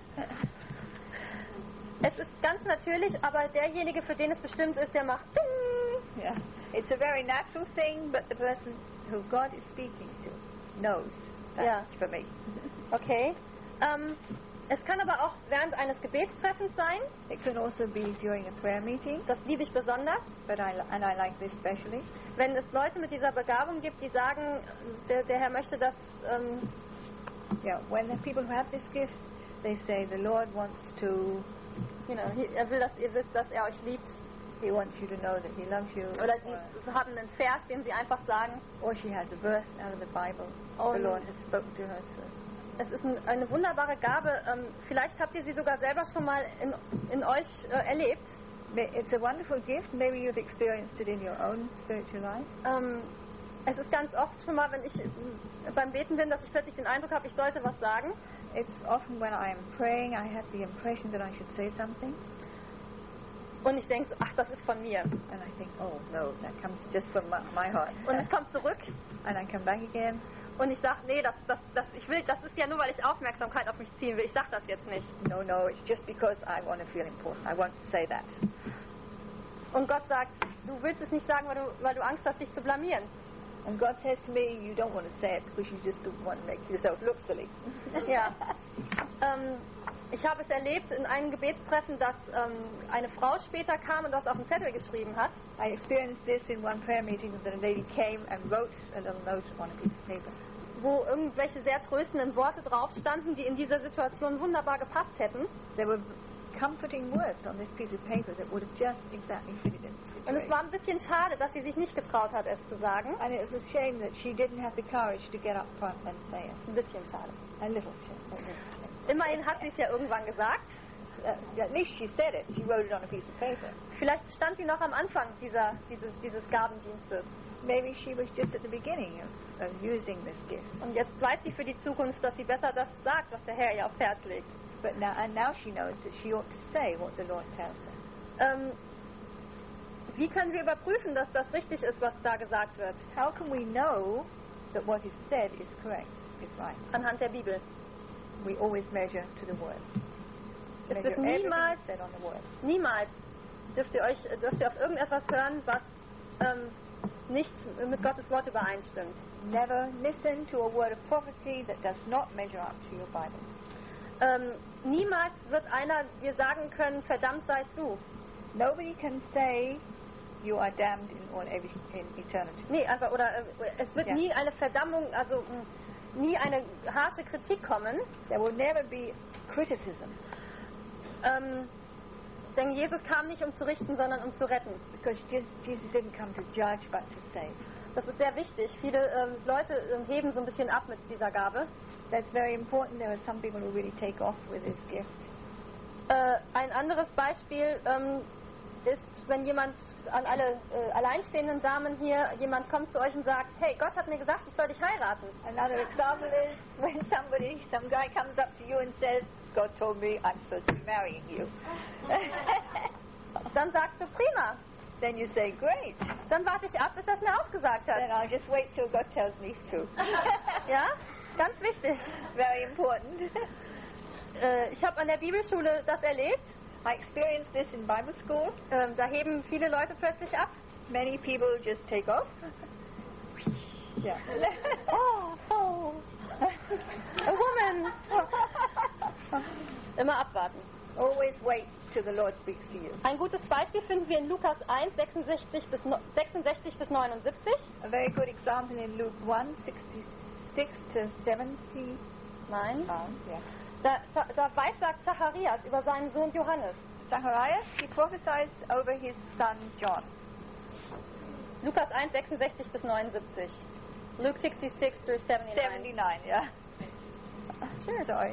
Es ist ganz natürlich, aber derjenige, für den es bestimmt ist, der macht Ding. Yeah. It's a very natural thing, but the person who God is speaking to knows. That's Yeah. for me. Okay. Es kann aber auch während eines Gebetstreffens sein. It can also be during a prayer meeting, Das liebe ich besonders. but I like this especially. Wenn es Leute mit dieser Begabung gibt, die sagen, der Herr möchte, dass Yeah, when the people who have this gift, they say the Lord wants to, er will, dass ihr wisst, dass er euch liebt. He wants you to know that He loves you. Oder sie haben einen Vers, den sie einfach sagen. Or she has a verse out of the Bible. The Lord has spoken to her through. Es ist eine wunderbare Gabe. Vielleicht habt ihr sie sogar selber schon mal in euch erlebt. It's a wonderful gift. Maybe you've experienced it in your own spiritual life. Es ist ganz oft schon mal, wenn ich beim Beten bin, dass ich plötzlich den Eindruck habe, ich sollte was sagen. It's often when I'm praying, I have the impression that I should say something. Und ich denke so, ach, das ist von mir. And I think, oh no, that comes just from my heart. Und es kommt zurück. And I come back again. Und ich sage, nee, das ist ja nur, weil ich Aufmerksamkeit auf mich ziehen will. Ich sage das jetzt nicht. No, it's just because I want to feel important. I want to say that. Und Gott sagt, du willst es nicht sagen, weil du Angst hast, dich zu blamieren. And God says to me, you don't want to say it because you just don't want to make yourself look silly. Ja. Ich habe es erlebt in einem Gebetstreffen, dass eine Frau später kam und das auf den Zettel geschrieben hat. I experienced this in one prayer meeting that a lady came and wrote a little note on a piece of paper. Wo irgendwelche sehr tröstenden Worte drauf standen, die in dieser Situation wunderbar gepasst hätten. There were comforting words on this piece of paper that would have just exactly fitted in the situation. Und es war ein bisschen schade, dass sie sich nicht getraut hat, es zu sagen. And it was a shame that she didn't have the courage to get up front and say it. Ein bisschen schade. A little shame. Immerhin hat sie es ja irgendwann gesagt. At least she said it. She wrote it on a piece of paper. Vielleicht stand sie noch am Anfang dieses Gabendienstes. Maybe she was just at the beginning of using this gift. Und jetzt weiß sie für die Zukunft, dass sie besser das sagt, was der Herr ihr aufs Herz legt. But now she knows that she ought to say what the Lord tells her. Wie können wir überprüfen, dass das richtig ist, was da gesagt wird? How can we know that what is said is correct, is right? Anhand der Bibel. We always measure to the word. Es Measure wird niemals, everything said on the word. niemals dürft ihr auf irgendetwas hören, was nicht mit Gottes Wort übereinstimmt. Never listen to a word of prophecy that does not measure up to your Bible. Niemals wird einer dir sagen können, verdammt seist du. Nobody can say you are damned in eternity. Nee, einfach, oder es wird Ja. nie eine Verdammung, also nie eine harsche Kritik kommen. There will never be criticism Denn Jesus kam nicht, um zu richten, sondern um zu retten. because Jesus didn't come to judge but to save. Das ist sehr wichtig. Viele Leute heben so ein bisschen ab mit dieser Gabe. That's very important. There are some people who really take off with this gift. Ein anderes Beispiel, ist, wenn jemand an alle alleinstehenden Damen hier, jemand kommt zu euch und sagt, hey, Gott hat mir gesagt, ich soll dich heiraten. Another example is when some guy comes up to you and says, God told me I'm supposed to be marrying you. Dann sagst du, prima. Then you say, great. Dann warte ich ab, bis er es mir auch gesagt Then hat. I'll just wait till God tells me to. Ja, ganz wichtig. Very important. Ich habe an der Bibelschule das erlebt. I experienced this in Bible school. Da heben viele Leute plötzlich ab. Many people just take off. Yeah. Oh, a woman. Immer abwarten. Always wait till the Lord speaks to you. Ein gutes Beispiel finden wir in Lukas 1, 66 bis 79. A very good example in Luke 1, 66 to 70. Nein. Yeah. Da weissagt Zacharias über seinen Sohn Johannes. Zacharias, he prophesies over his son John. Lukas 1, 66 bis 79. Luke 66 through 79. 79, yeah. Sure. Sorry.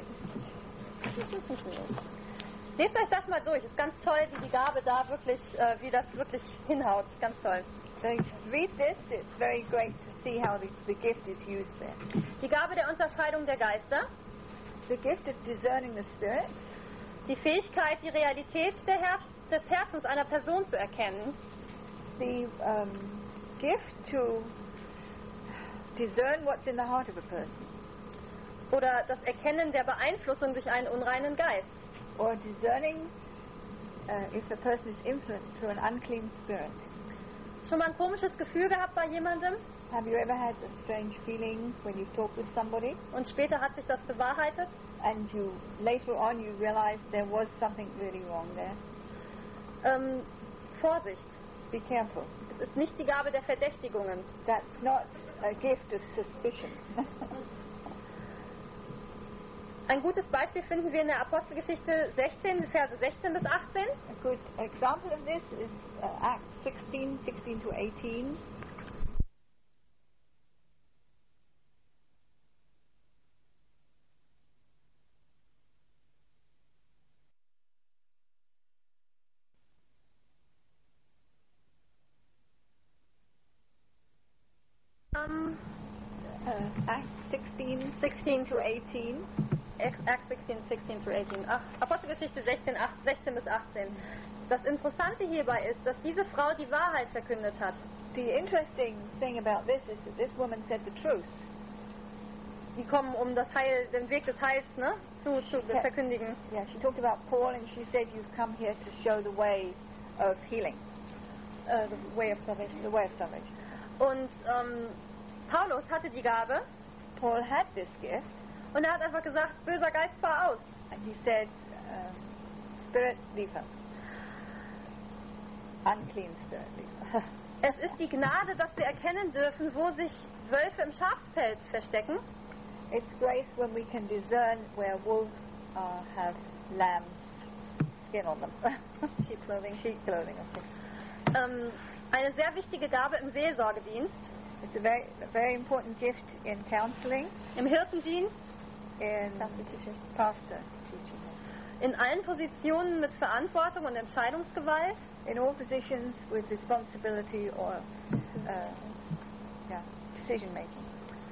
Lest euch das mal durch. Ist ganz toll, wie die Gabe da wirklich, wie das wirklich hinhaut. Ganz toll. So read this. It's very great to see how the gift is used there. Die Gabe der Unterscheidung der Geister. The gift of discerning the spirits. Die Fähigkeit, die Realität des Herzens einer Person zu erkennen. The gift to discern what's in the heart of a person. Oder das Erkennen der Beeinflussung durch einen unreinen Geist. Or discerning if a person is influenced through an unclean spirit. Schon mal ein komisches Gefühl gehabt bei jemandem? Have you ever had a strange feeling when you talk with somebody Und später hat sich das bewahrheitet? and later on you realize there was something really wrong there? Vorsicht. Be careful. Es ist nicht die Gabe der Verdächtigungen. That's not a gift of suspicion. Ein gutes Beispiel finden wir in der Apostelgeschichte 16, Verse 16 bis 18. A good example of this is Acts 16, 16 to 18. Acts 16, 16 to 18. Acts 16, 16 through 18. Apostelgeschichte 16, 16 bis 18. Das Interessante hierbei ist, dass diese Frau die Wahrheit verkündet hat. The interesting thing about this is that this woman said the truth. Die kommen, um das Heil, den Weg des Heils, ne, zu verkündigen. Yeah, she talked about Paul and she said you've come here to show the way of healing. The way of salvation. The way of salvation. Und Paulus hatte die Gabe Paul had this gift und er hat einfach gesagt, böser Geist, fahr aus. and he said, spirit, leave her. Unclean spirit, leave her. Es ist die Gnade, dass wir erkennen dürfen, wo sich Wölfe im Schafspelz verstecken. It's grace when we can discern where wolves have lamb's skin on them. Sheep clothing. Sheep clothing, of course. Eine sehr wichtige Gabe im Seelsorgedienst, It's a very important gift in counseling, im Hirtendienst, in pastor teaching, in allen Positionen mit Verantwortung und Entscheidungsgewalt, in all positions with responsibility or decision making.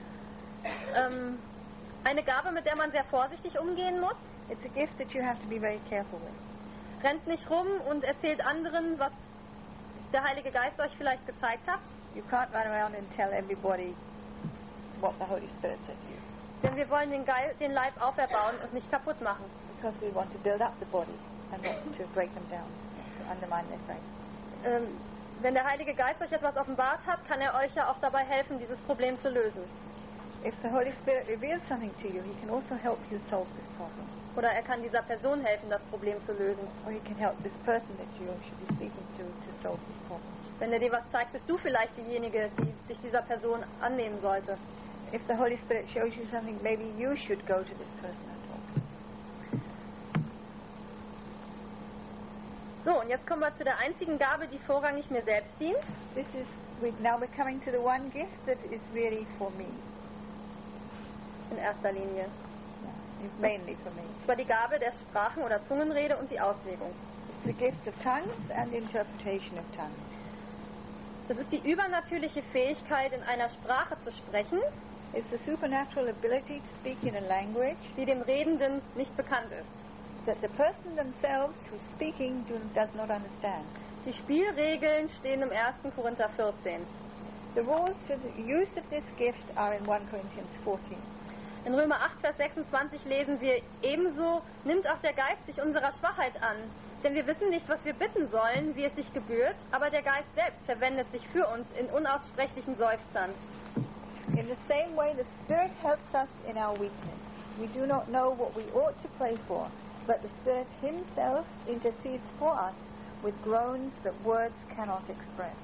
Eine Gabe, mit der man sehr vorsichtig umgehen muss. It's a gift that you have to be very careful with. Rennt nicht rum und erzählt anderen, was der Heilige Geist euch vielleicht gezeigt hat. You can't run around and tell everybody what the Holy Spirit said to you. Denn wir wollen den Leib auferbauen und nicht kaputt machen. Because we want to build up the body and not to break them down, to undermine their faith. Wenn der Heilige Geist euch etwas offenbart hat, kann er euch ja auch dabei helfen, dieses Problem zu lösen. If the Holy Spirit reveals something to you, He can also help you solve this problem. Oder er kann dieser Person helfen, das Problem zu lösen. Or He can help this person that you should be speaking to solve this problem. Wenn er dir was zeigt, bist du vielleicht diejenige, die sich dieser Person annehmen sollte. If the Holy Spirit shows you something, maybe you should go to this person and talk. So, und jetzt kommen wir zu der einzigen Gabe, die vorrangig mir selbst dient. We're coming to the one gift that is really for me. In erster Linie. Yeah, it's mainly for me. Es war die Gabe der Sprachen oder Zungenrede und die Auslegung. It's the gift of tongues and interpretation of tongues. Das ist die übernatürliche Fähigkeit, in einer Sprache zu sprechen, It's the supernatural ability to speak in a language die dem Redenden nicht bekannt ist. that the person themselves who's speaking does not understand. Die Spielregeln stehen im 1. Korinther 14. The rules for the use of this gift are in 1 Corinthians 14. In Römer 8, Vers 26 lesen wir, ebenso nimmt auch der Geist sich unserer Schwachheit an. Denn wir wissen nicht, was wir bitten sollen, wie es sich gebührt, aber der Geist selbst verwendet sich für uns in unaussprechlichen Seufzern. In the same way, the Spirit helps us in our weakness. We do not know what we ought to pray for, but the Spirit Himself intercedes for us with groans that words cannot express.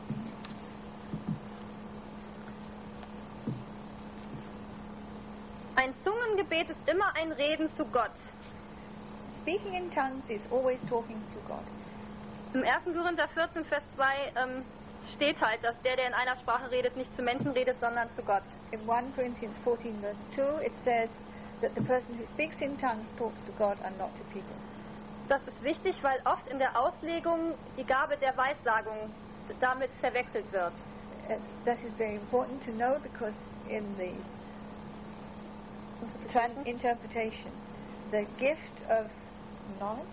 Ein Zungengebet ist immer ein Reden zu Gott. Speaking in tongues is always talking to God. Im 1. Korinther 14, Vers 2 steht halt, dass der in einer Sprache redet, nicht zu Menschen redet, sondern zu Gott. In 1 Corinthians 14, verse 2, it says that the person who speaks in tongues talks to God and not to people. Das ist wichtig, weil oft in der Auslegung die Gabe der Weissagung damit verwechselt wird. That is very important to know because in the interpretation, the gift of knowledge,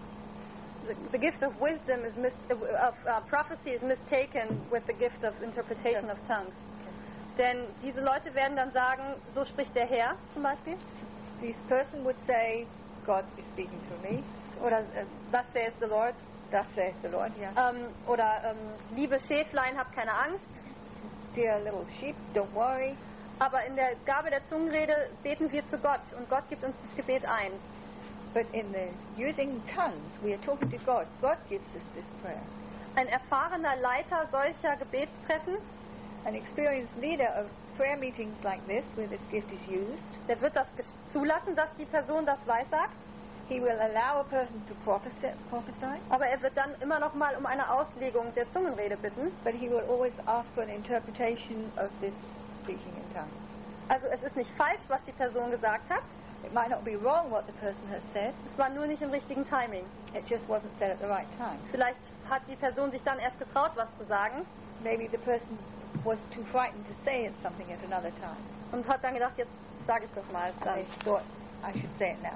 the gift of wisdom is prophecy is mistaken with the gift of interpretation of tongues. Denn diese Leute werden dann sagen, so spricht der Herr zum Beispiel. This person would say, God is speaking through me. Oder thus says the Lord. Thus says the Lord, yeah. Oder liebe Schäflein, habt keine Angst. Dear little sheep, don't worry. Aber in der Gabe der Zungenrede beten wir zu Gott und Gott gibt uns das Gebet ein. But in the using tongues, we are talking to God. God gives us this prayer. Ein erfahrener Leiter solcher Gebetstreffen, An experienced leader of prayer meetings like this, where this gift is used, der wird das zulassen, dass die Person das weissagt. he will allow a person to prophesy, Aber er wird dann immer noch mal um eine Auslegung der Zungenrede bitten. but he will always ask for an interpretation of this speaking in tongues. Also es ist nicht falsch, was die Person gesagt hat. It might not be wrong what the person has said, Es war nur nicht im richtigen Timing. it just wasn't said at the right time. Vielleicht hat die Person sich dann erst getraut, was zu sagen Maybe the person was too frightened to say something at another time. und hat dann gedacht, jetzt sage ich das mal. And they thought, I should say it now.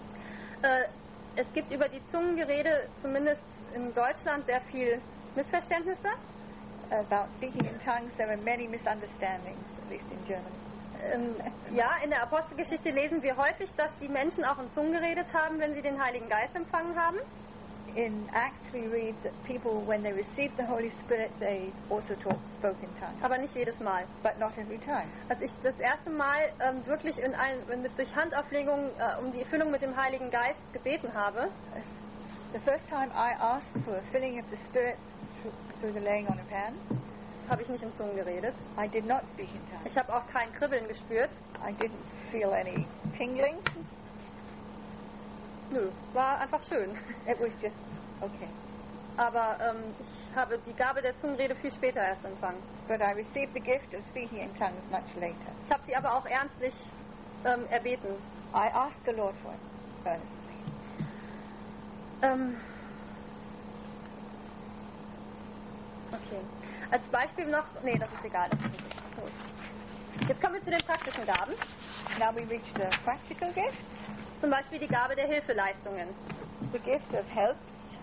Es gibt über die Zungengerede, zumindest in Deutschland, sehr viel Missverständnisse. About speaking in tongues, there are many misunderstandings, at least in Germany. Ja, in der Apostelgeschichte lesen wir häufig, dass die Menschen auch in Zungen geredet haben, wenn sie den Heiligen Geist empfangen haben. In Acts we read that people, when they received the Holy Spirit, they also spoke in tongues. Aber nicht jedes Mal. But not every time. Als ich das erste Mal wirklich durch Handauflegung um die Erfüllung mit dem Heiligen Geist gebeten habe, The first time I asked for a filling of the Spirit through the laying on of hands, habe ich nicht in Zungen geredet. I did not speak in tongues. Ich habe auch kein Kribbeln gespürt. I didn't feel any tingling. Nö, war einfach schön. It was just okay. Aber ich habe die Gabe der Zungenrede viel später erst empfangen. But I received the gift of speaking in tongues much later. Ich habe sie aber auch ernstlich erbeten. I asked the Lord for it earnestly. Okay. Als Beispiel noch, nee, das ist egal. Das ist nicht gut. Jetzt kommen wir zu den praktischen Gaben. Now we reach the practical gifts. Zum Beispiel die Gabe der Hilfeleistungen. The gift of help.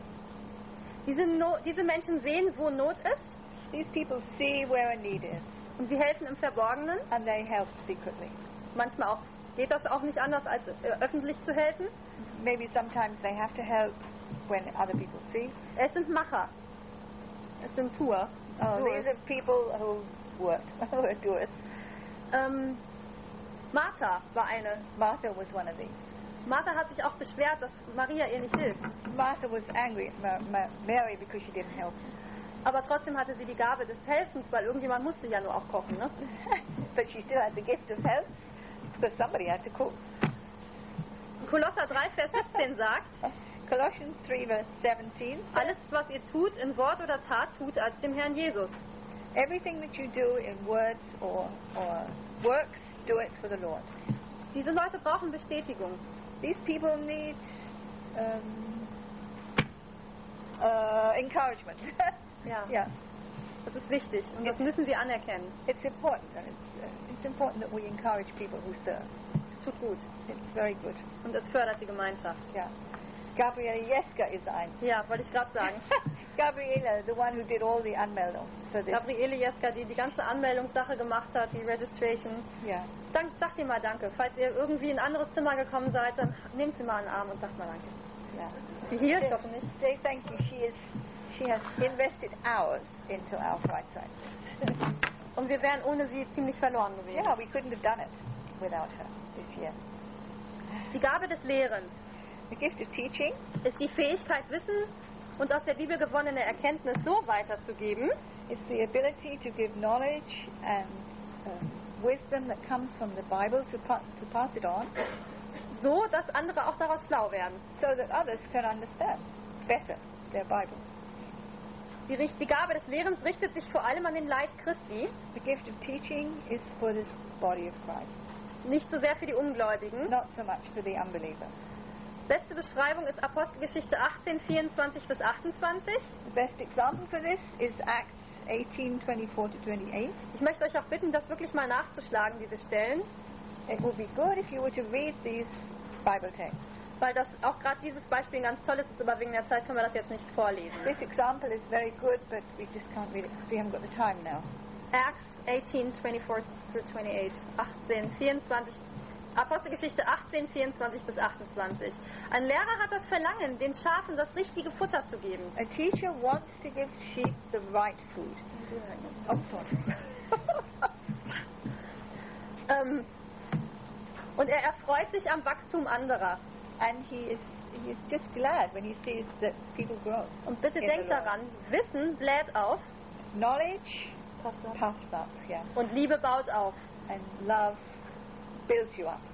Diese Menschen sehen, wo Not ist, These people see where a need is, und sie helfen im Verborgenen. and they help secretly. Manchmal auch geht das auch nicht anders, als öffentlich zu helfen. Maybe sometimes they have to help when other people see. Es sind Macher. Es sind Tuer. Doers. These are people who work, who are doers. Martha war eine. Martha was one of these. Martha hat sich auch beschwert, dass Maria ihr nicht hilft. Martha was angry at Mary because she didn't help. Aber trotzdem hatte sie die Gabe des Helfens, weil irgendjemand musste ja nur auch kochen, ne? But she still had the gift of help because somebody had to cook. Kolosser 3, Vers 17 sagt, Colossians 3, verse 17. alles, was ihr tut, in Wort oder Tat, tut als dem Herrn Jesus. Everything that you do in words or works, do it for the Lord. Diese Leute brauchen Bestätigung. These people need encouragement. Ja, Yeah, das ist wichtig und das müssen wir anerkennen. it's important, and it's important that we encourage people who serve. Es tut gut It's very good. und es fördert die Gemeinschaft. Yeah. Gabriele Jeska is ein. Ja, wollte ich gerade sagen. Gabriele, the one who did all the Anmeldung for this. Gabriele Jeska, die die ganze Anmeldungssache gemacht hat, die Registration. Yeah. Sagt ihr mal Danke. Falls ihr irgendwie in ein anderes Zimmer gekommen seid, dann nehmt sie mal in den Arm und sagt mal Danke. Yeah. Ist sie hier? Ich hoffe nicht. Say thank you. She has invested hours into our Freizeit. Und wir wären ohne sie ziemlich verloren gewesen. Yeah, we couldn't have done it without her this year. Die Gabe des Lehrens The gift of teaching ist die Fähigkeit, Wissen und aus der Bibel gewonnene Erkenntnis so weiterzugeben, is the ability to give knowledge and wisdom that comes from the Bible to pass it on, so dass andere auch daraus schlau werden. so that others can understand better their Bible. Die Gabe des Lehrens richtet sich vor allem an den Leib Christi, The gift of teaching is for the body of Christ, nicht so sehr für die Ungläubigen. not so much for the unbeliever. Beste Beschreibung ist Apostelgeschichte 18, 24 bis 28. The best example for this is Acts 18, 24 to 28. Ich möchte euch auch bitten, das wirklich mal nachzuschlagen, diese Stellen, It would be good if you were to read these Bible texts. weil das auch gerade dieses Beispiel ganz toll ist, aber wegen der Zeit können wir das jetzt nicht vorlesen. This example is very good, but we just can't read it because we haven't got the time now. Acts 18, 24 through 28. 18, 24. Apostelgeschichte 18, 24 bis 28. Ein Lehrer hat das Verlangen, den Schafen das richtige Futter zu geben. A teacher wants to give sheep the right food. Oh, sorry. Und er erfreut sich am Wachstum anderer. And he is just glad when he sees that people grow. Und bitte in denkt the Lord. daran, Wissen bläht auf Knowledge puffs up, yeah, und Liebe baut auf. and love builds you up.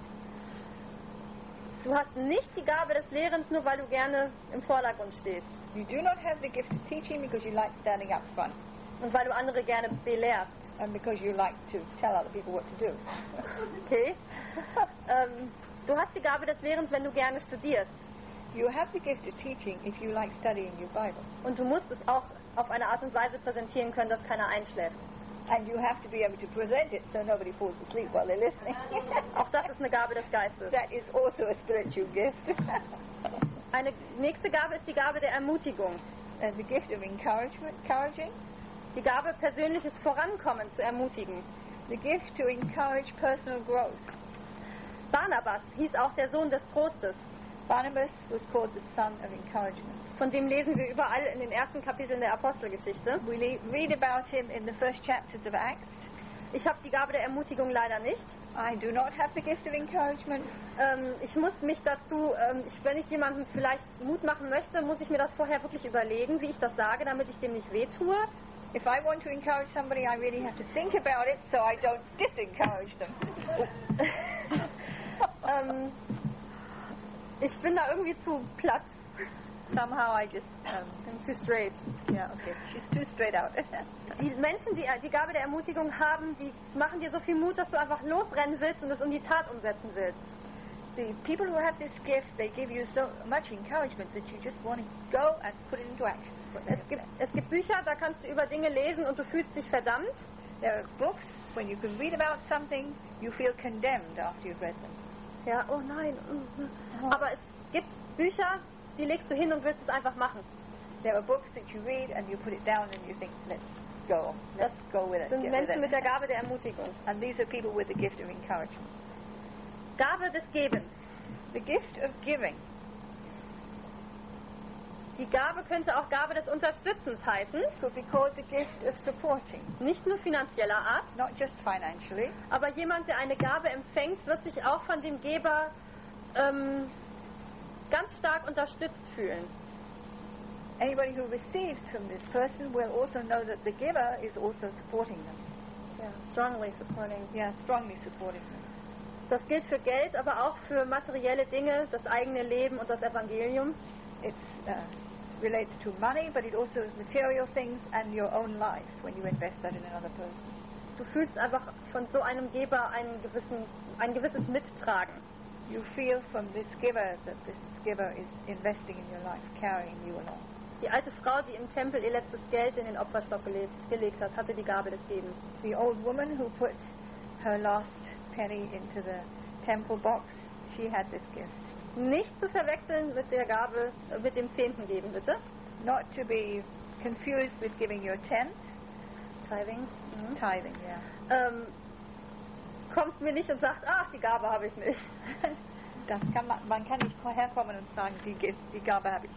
Du hast nicht die Gabe des Lehrens, nur weil du gerne im Vordergrund stehst You do not have the gift of teaching because you like standing up front und weil du andere gerne belehrst. and because you like to tell other people what to do. Okay? Du hast die Gabe des Lehrens, wenn du gerne studierst. You have the gift of teaching if you like studying your Bible. Und du musst es auch auf eine Art und Weise präsentieren können, dass keiner einschläft. And you have to be able to present it so nobody falls asleep while they're listening. Auch das ist eine Gabe des Geistes. That is also a spiritual gift. Eine nächste Gabe ist die Gabe der Ermutigung. And the gift of encouraging. Die Gabe, persönliches Vorankommen zu ermutigen. The gift to encourage personal growth. Barnabas hieß auch der Sohn des Trostes. Barnabas was called the son of encouragement. Von dem lesen wir überall in den ersten Kapiteln der Apostelgeschichte. We read about him in the first chapters of Acts. Ich habe die Gabe der Ermutigung leider nicht. I do not have the gift of encouragement. Ich muss mich dazu, wenn ich jemandem vielleicht Mut machen möchte, muss ich mir das vorher wirklich überlegen, wie ich das sage, damit ich dem nicht wehtue. If I want to encourage somebody, I really have to think about it so I don't disencourage them. Ich bin da irgendwie zu platt. Somehow I just, I'm too straight. yeah, okay, she's too straight out. Die Menschen, die die Gabe der Ermutigung haben, die machen dir so viel Mut, dass du einfach losrennen willst und es in die Tat umsetzen willst. The people who have this gift, they give you so much encouragement that you just want to go and put it into action. Es gibt Bücher, da kannst du über Dinge lesen und du fühlst dich verdammt. There are books, when you can read about something, you feel condemned after you've read them. Ja, oh nein. Aber es gibt Bücher, die legst du hin und willst es einfach machen. There are books that you read and you put it down and you think, let's go with it. Das sind get Menschen with mit it. der Gabe der Ermutigung. And these are people with the gift of encouragement. Gabe des Gebens. The gift of giving. Die Gabe könnte auch Gabe des Unterstützens heißen. Could be called the gift of supporting. Nicht nur finanzieller Art, Not just financially, aber jemand, der eine Gabe empfängt, wird sich auch von dem Geber ganz stark unterstützt fühlen. anybody who receives from this person will also know that the giver is also supporting them. Ja, strongly supporting. Yeah, strongly supporting them. Das gilt für Geld, aber auch für materielle Dinge, das eigene Leben und das Evangelium. It relates to money, but it also is material things and your own life when you invest that in another person. Du fühlst einfach von so einem Geber ein gewisses Mittragen. You feel from this giver that this giver is investing in your life, carrying you along. Die alte Frau, die im Tempel ihr letztes Geld in den Opferstock gelegt hat, hatte die Gabe des Gebens. The old woman who put her last penny into the temple box, she had this gift. Nicht zu verwechseln mit der Gabe, mit dem Zehnten geben, bitte. Not to be confused with giving your tenth. Tithing. Tithing, yeah. Kommt mir nicht und sagt, ach, die Gabe habe ich nicht. Man kann nicht herkommen und sagen, die Gabe habe ich.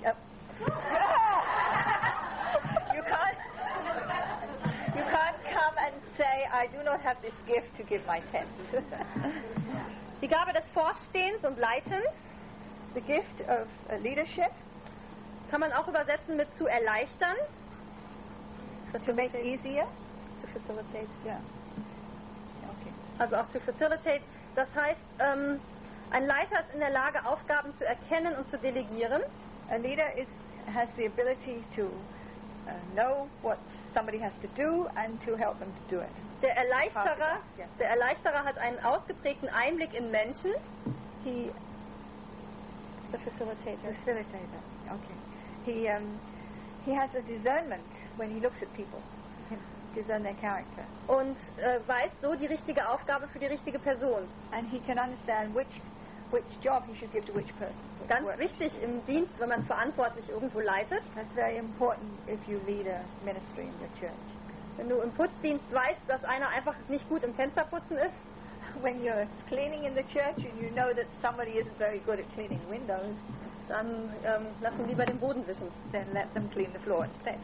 You can't come and say, I do not have this gift to give my tenth. Die Gabe des Vorstehens und Leitens. The gift of leadership. Kann man auch übersetzen mit zu erleichtern. To make easier. To facilitate. Yeah. Okay. Also auch to facilitate. Das heißt, ein Leiter ist in der Lage, Aufgaben zu erkennen und zu delegieren. A leader has the ability to know what somebody has to do and to help them to do it. Der Erleichterer hat einen ausgeprägten Einblick in Menschen. The facilitator. Okay. He has a discernment when he looks at people. He can discern their character. Und weiß so die richtige Aufgabe für die richtige Person. And he can understand which job he should give to which person. Ganz wichtig im Dienst, wenn man verantwortlich irgendwo leitet. That's very important if you lead a ministry in the church. Wenn du im Putzdienst weißt, dass einer einfach nicht gut im Fensterputzen ist. When you're cleaning in the church and you know that somebody isn't very good at cleaning windows, dann lass ihn lieber den Boden wischen. Then let them clean the floor instead.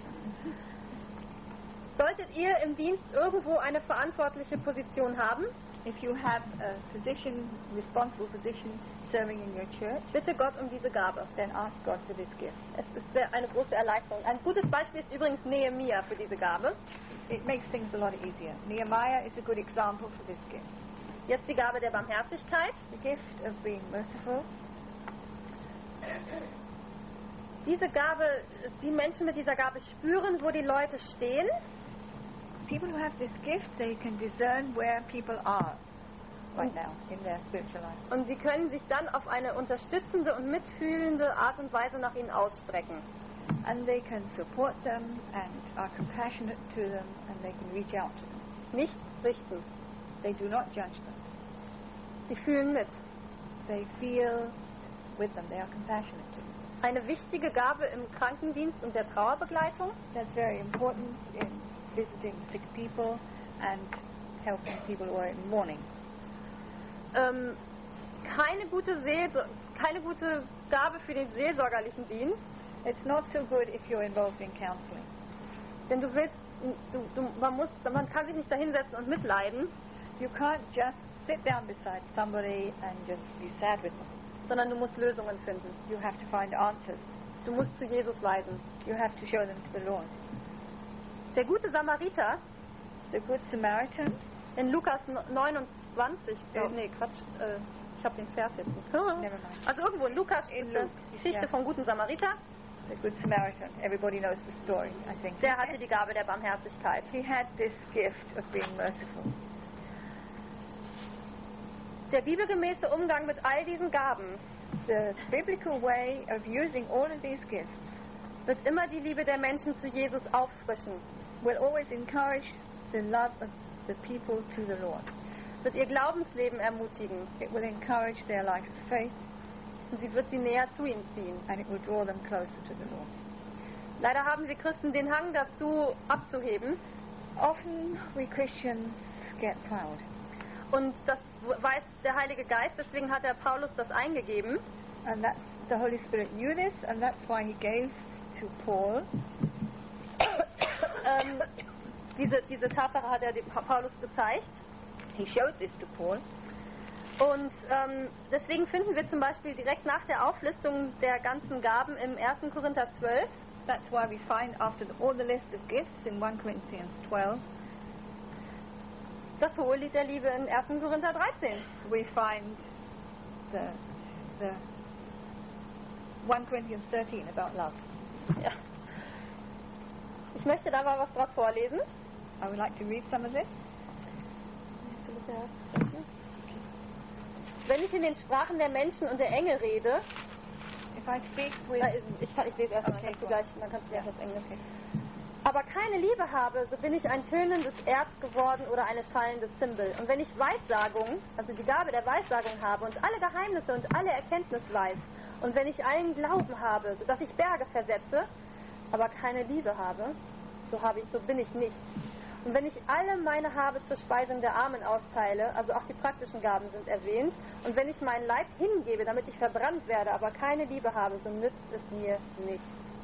Solltet ihr im Dienst irgendwo eine verantwortliche Position haben, if you have a responsible position serving in your church, bitte Gott um diese Gabe. Then ask God for this gift. Es ist eine große Erleichterung. Ein gutes Beispiel ist übrigens Nehemia für diese Gabe. It makes things a lot easier. Nehemiah is a good example for this gift. Jetzt die Gabe der Barmherzigkeit. The gift of being merciful. Diese Gabe, die Menschen mit dieser Gabe spüren, wo die Leute stehen. People who have this gift, they can discern where people are right now in their spiritual life. Und sie können sich dann auf eine unterstützende und mitfühlende Art und Weise nach ihnen ausstrecken. And they can support them and are compassionate to them and they can reach out to them. Nicht richten. They do not judge them. Sie fühlen mit. They feel with them. They are compassionate to them. Eine wichtige Gabe im Krankendienst und der Trauerbegleitung. That's very important in visiting sick people and helping people who are in mourning. Keine gute Gabe für den seelsorgerlichen Dienst. It's not so good if you're involved in counseling. Denn man kann sich nicht dahinsetzen und mitleiden. You can't just sit down beside somebody and just be sad with them. Sondern du musst Lösungen finden. You have to find answers. Du musst zu Jesus weisen. You have to show them to the Lord. Der gute Samariter, the good Samaritan, in Lukas 29, ich habe den Vers jetzt nicht. Never mind. Also irgendwo in Lukas ist die Geschichte vom guten Samariter. The good Samaritan, everybody knows the story, I think. Der hatte die Gabe der Barmherzigkeit. He had this gift of being merciful. Der bibelgemäße Umgang mit all diesen Gaben, the biblical way of using all of these gifts, wird immer die Liebe der Menschen zu Jesus auffrischen. Will always encourage the love of the people to the Lord. Wird ihr Glaubensleben ermutigen. It will encourage their life of faith. Und sie wird sie näher zu ihm ziehen. And it will draw them closer to the Lord. Leider haben wir Christen den Hang dazu, abzuheben. Often we Christians get proud. Und das weiß der Heilige Geist, deswegen hat der Paulus das eingegeben. And that's the Holy Spirit knew this, and that's why he gave to Paul. Diese Tatsache hat er dem Paulus gezeigt. He showed this to Paul. Und deswegen finden wir zum Beispiel direkt nach der Auflistung der ganzen Gaben im 1. Korinther 12. That's why we find after all the list of gifts in 1 Corinthians 12. Das Hohelied der Liebe in 1. Korinther 13. We find the 1 Corinthians 13 about love. Ja. Ich möchte da mal was draus vorlesen. I would like to read some of this. Wenn ich in den Sprachen der Menschen und der Engel rede, If I speak with... Ich lese erst mal, Okay, dann kannst du gleich auf Englisch. Aber keine Liebe habe, so bin ich ein tönendes Erz geworden oder eine schallende Zimbel. Und wenn ich Weissagung, also die Gabe der Weissagung habe und alle Geheimnisse und alle Erkenntnis weiß, und wenn ich allen Glauben habe, sodass ich Berge versetze, aber keine Liebe habe, so bin ich nichts. Und wenn ich alle meine Habe zur Speisung der Armen austeile, also auch die praktischen Gaben sind erwähnt, und wenn ich meinen Leib hingebe, damit ich verbrannt werde, aber keine Liebe habe, so nützt es mir nichts.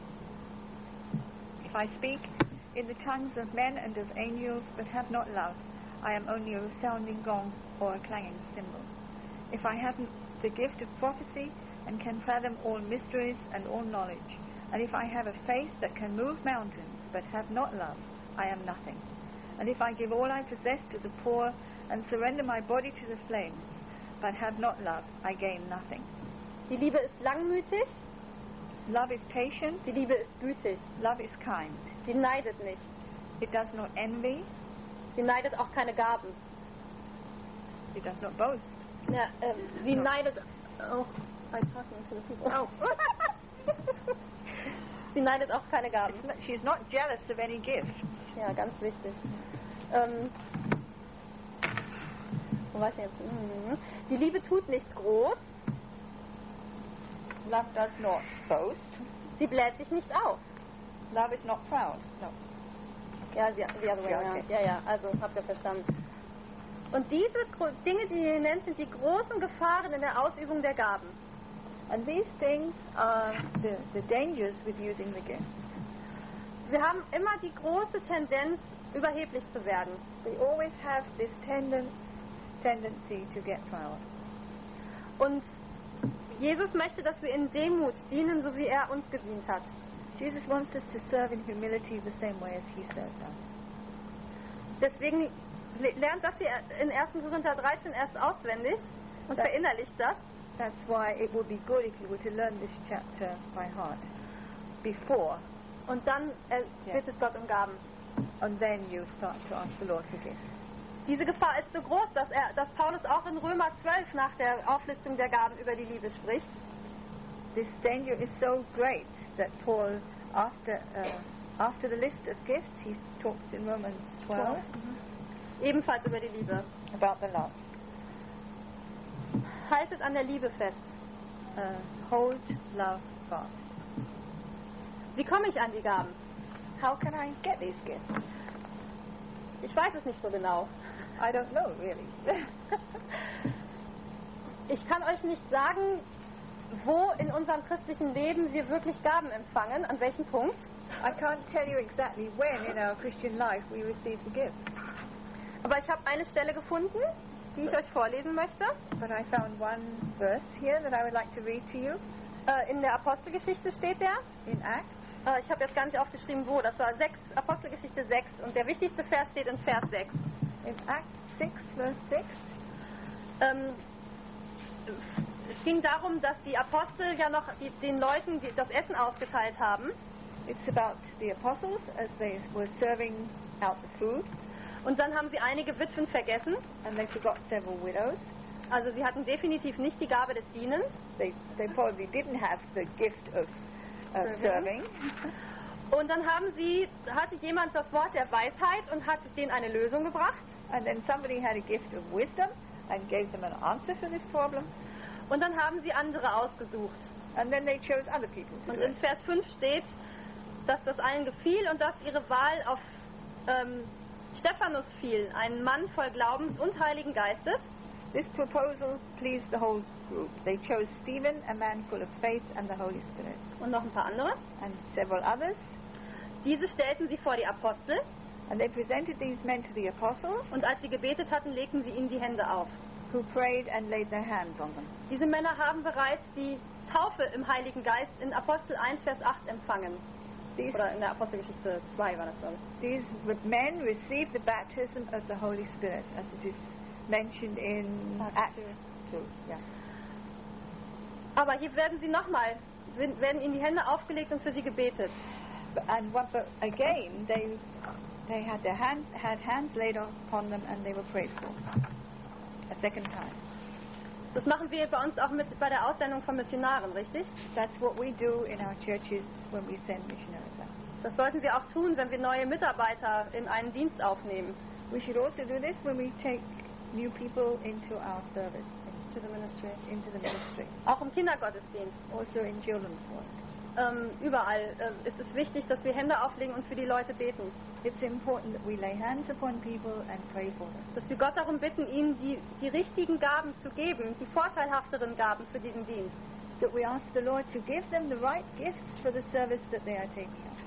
If I speak in the tongues of men and of angels, but have not love, I am only a sounding gong or a clanging cymbal. If I haven't the gift of prophecy and can fathom all mysteries and all knowledge, and if I have a faith that can move mountains, but have not love, I am nothing. And if I give all I possess to the poor and surrender my body to the flames, but have not love, I gain nothing. Die Liebe ist langmütig. Love is patient. Die Liebe ist gütig. Love is kind. Sie neidet nicht. It does not envy. Sie neidet auch keine Gaben. It does not boast. Ja, sie neidet auch by talking to the people. Oh. Sie neidet auch keine Gaben. She's not jealous of any gift. Ja, ganz wichtig. Wo war ich jetzt? Die Liebe tut nichts groß. Love does not boast. Sie bläht sich nicht auf. Love is not proud. No. Ja, the other way around. Okay. Ja, also habt ihr verstanden. Und diese Dinge, die ihr nennt, sind die großen Gefahren in der Ausübung der Gaben. And these things are the dangers with using the gifts. Wir haben immer die große Tendenz, überheblich zu werden. We always have this tendency to get proud. Und Jesus möchte, dass wir in Demut dienen, so wie er uns gedient hat. Jesus wants us to serve in humility the same way as he served us. Deswegen lernt das ihr in 1. Korinther 13 erst auswendig und verinnerlicht das. That's why it would be good if you were to learn this chapter by heart before. Und dann bittet Gott um Gaben. And then you start to ask the Lord for gifts. Diese Gefahr ist so groß, dass Paulus auch in Römer 12 nach der Auflistung der Gaben über die Liebe spricht. This danger is so great that Paul, after the list of gifts, he talks in Romans 12 ebenfalls über die Liebe. About the love. Haltet an der Liebe fest. Hold love fast. Wie komme ich an die Gaben? How can I get these gifts? Ich weiß es nicht so genau. I don't know, really. Ich kann euch nicht sagen, wo in unserem christlichen Leben wir wirklich Gaben empfangen, an welchem Punkt. I can't tell you exactly when in our Christian life we receive the gift. Aber ich habe eine Stelle gefunden, die ich euch vorlesen möchte. But I found one verse here that I would like to read to you. In der Apostelgeschichte steht der. In Acts. Ich habe jetzt gar nicht aufgeschrieben, wo. Das war Apostelgeschichte 6 und der wichtigste Vers steht in Vers 6. In Acts 6, verse 6. Es ging darum, dass die Apostel ja noch den Leuten das Essen aufgeteilt haben. It's about the apostles as they were serving out the food. Und dann haben sie einige Witwen vergessen. And they forgot several widows. Also sie hatten definitiv nicht die Gabe des Dienens. They probably didn't have the gift of serving. Und dann hatte jemand das Wort der Weisheit und hat denen eine Lösung gebracht. And then somebody had a gift of wisdom and gave them an answer for this problem. Und dann haben sie andere ausgesucht. And then they chose other people to Und do in it. Vers 5 steht, dass das allen gefiel und dass ihre Wahl auf Stephanus fiel, einen Mann voll Glaubens und Heiligen Geistes. This proposal pleased the whole group. They chose Stephen, a man full of faith and the Holy Spirit. Und noch ein paar andere. And several others. Diese stellten sie vor die Apostel. And they presented these men to the apostles. Und als sie gebetet hatten, legten sie ihnen die Hände auf. Who prayed and laid their hands on them. Diese Männer haben bereits die Taufe im Heiligen Geist in Apostel 1, Vers 8 empfangen. Oder in der Apostelgeschichte 2 war das, glaube ich. These men received the baptism of the Holy Spirit, as it is mentioned in Acts 2. Yeah. Aber hier werden ihnen die Hände aufgelegt und für sie gebetet. But again, they had hands laid upon them and they were prayed for. A second time. Das machen wir bei uns auch bei der Aussendung von Missionaren, richtig? That's what we do in our churches when we send missionaries out. Das sollten wir auch tun, wenn wir neue Mitarbeiter in einen Dienst aufnehmen. We should also do this when we take new people into our service, To the ministry. into the ministry, Auch im Kindergottesdienst. also in children's work. Überall ist es wichtig, dass wir Hände auflegen und für die Leute beten. It's important that we lay hands upon people and pray for them. Dass wir Gott darum bitten, ihnen die richtigen Gaben zu geben, die vorteilhafteren Gaben für diesen Dienst. That we ask the Lord to give them the right gifts for the service that they are taking up.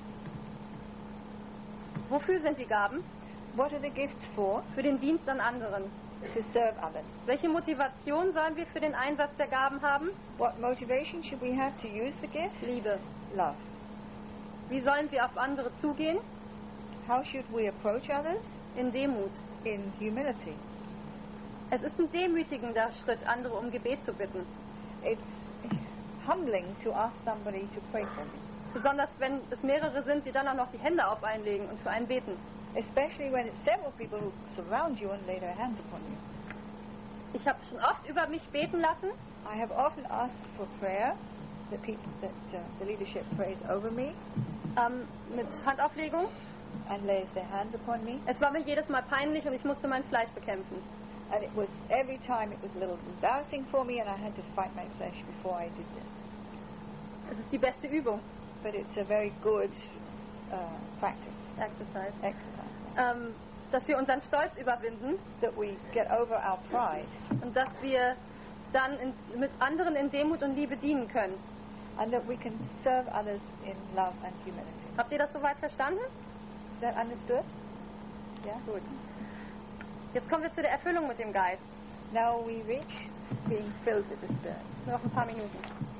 Wofür sind die Gaben? What are the gifts for? Für den Dienst an anderen. To serve others. Welche Motivation sollen wir für den Einsatz der Gaben haben? What motivation should we have to use the gift? Liebe. Love. Wie sollen wir auf andere zugehen? How should we approach others? In Demut. In humility. Es ist ein demütigender Schritt, andere um Gebet zu bitten. It's humbling to ask somebody to pray for me. Besonders wenn es mehrere sind, die dann auch noch die Hände auf einen legen und für einen beten. Especially when it's several people who surround you and lay their hands upon you. Ich habe schon oft über mich beten lassen. I have often asked for prayer, that the leadership prays over me Mit Handauflegung. and lays their hands upon me. Es war mir jedes Mal peinlich und ich musste mein Fleisch bekämpfen. And it was every time it was a little embarrassing for me and I had to fight my flesh before I did this. Es ist die beste Übung. But it's a very good practice, Exercise. exercise. Dass wir unseren Stolz überwinden That we get over our pride und dass wir dann mit anderen in Demut und Liebe dienen können. and that we can serve others in love and humility. Habt ihr das soweit verstanden? Is that understood? Yeah? Gut. Jetzt kommen wir zu der Erfüllung mit dem Geist. Now we reach being filled with the Spirit. Nur noch ein paar Minuten.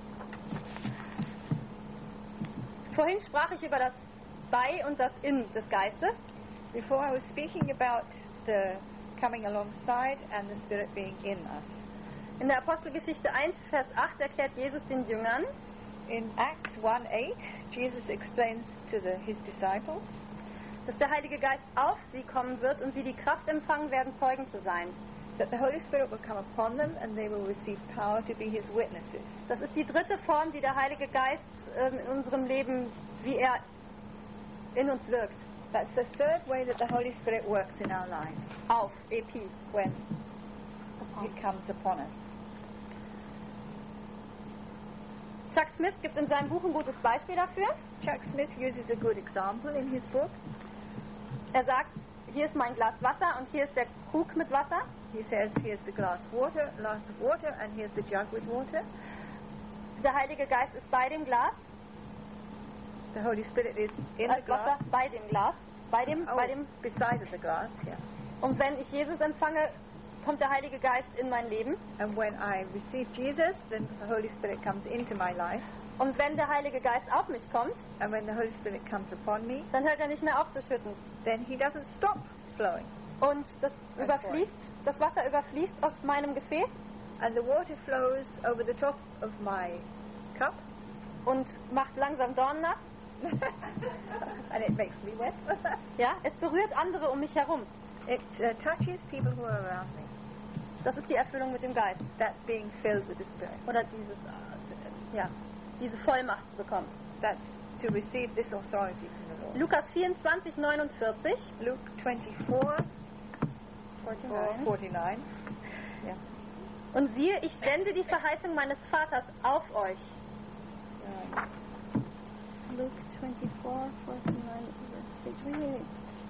Vorhin sprach ich über das Bei und das In des Geistes. Before I was speaking about the coming alongside and the Spirit being in us. In der Apostelgeschichte 1, Vers 8 erklärt Jesus den Jüngern, In Acts 1:8, Jesus explains to his disciples dass der Heilige Geist auf sie kommen wird und sie die Kraft empfangen werden, Zeugen zu sein. that the Holy Spirit will come upon them and they will receive power to be his witnesses. Das ist die dritte Form, die der Heilige Geist in unserem Leben, wie er in uns wirkt. That's the third way that the Holy Spirit works in our lives, Auf, EP. when it comes upon us. Chuck Smith gibt in seinem Buch ein gutes Beispiel dafür. Chuck Smith uses a good example in his book. Er sagt, hier ist mein Glas Wasser und hier ist der Krug mit Wasser. He says, here's the glass of water, and here's the jug with water. Der Heilige Geist ist bei dem Glas, The Holy Spirit is in the als Wasser glass. bei dem Glas, bei dem. Beside the glass, yeah. Und wenn ich Jesus empfange, kommt der Heilige Geist in mein Leben. And when I receive Jesus, then the Holy Spirit comes into my life. Und wenn der Heilige Geist auf mich kommt, And when the Holy Spirit comes upon me, dann hört er nicht mehr auf zu schütten. then he doesn't stop flowing. Und das Wasser überfließt aus meinem Gefäß And the water flows over the top of my cup, und macht langsam dornnass. and it makes me wet. Ja, es berührt andere um mich herum. It touches people who are around me. Das ist die Erfüllung mit dem Geist. That's being filled with the Spirit. Oder diese Vollmacht zu bekommen. That's to receive this authority from the Lord. Lukas 24, 49. Luke 24, 49. Yeah. Und siehe, ich sende die Verheißung meines Vaters auf euch. Luke 24, 49.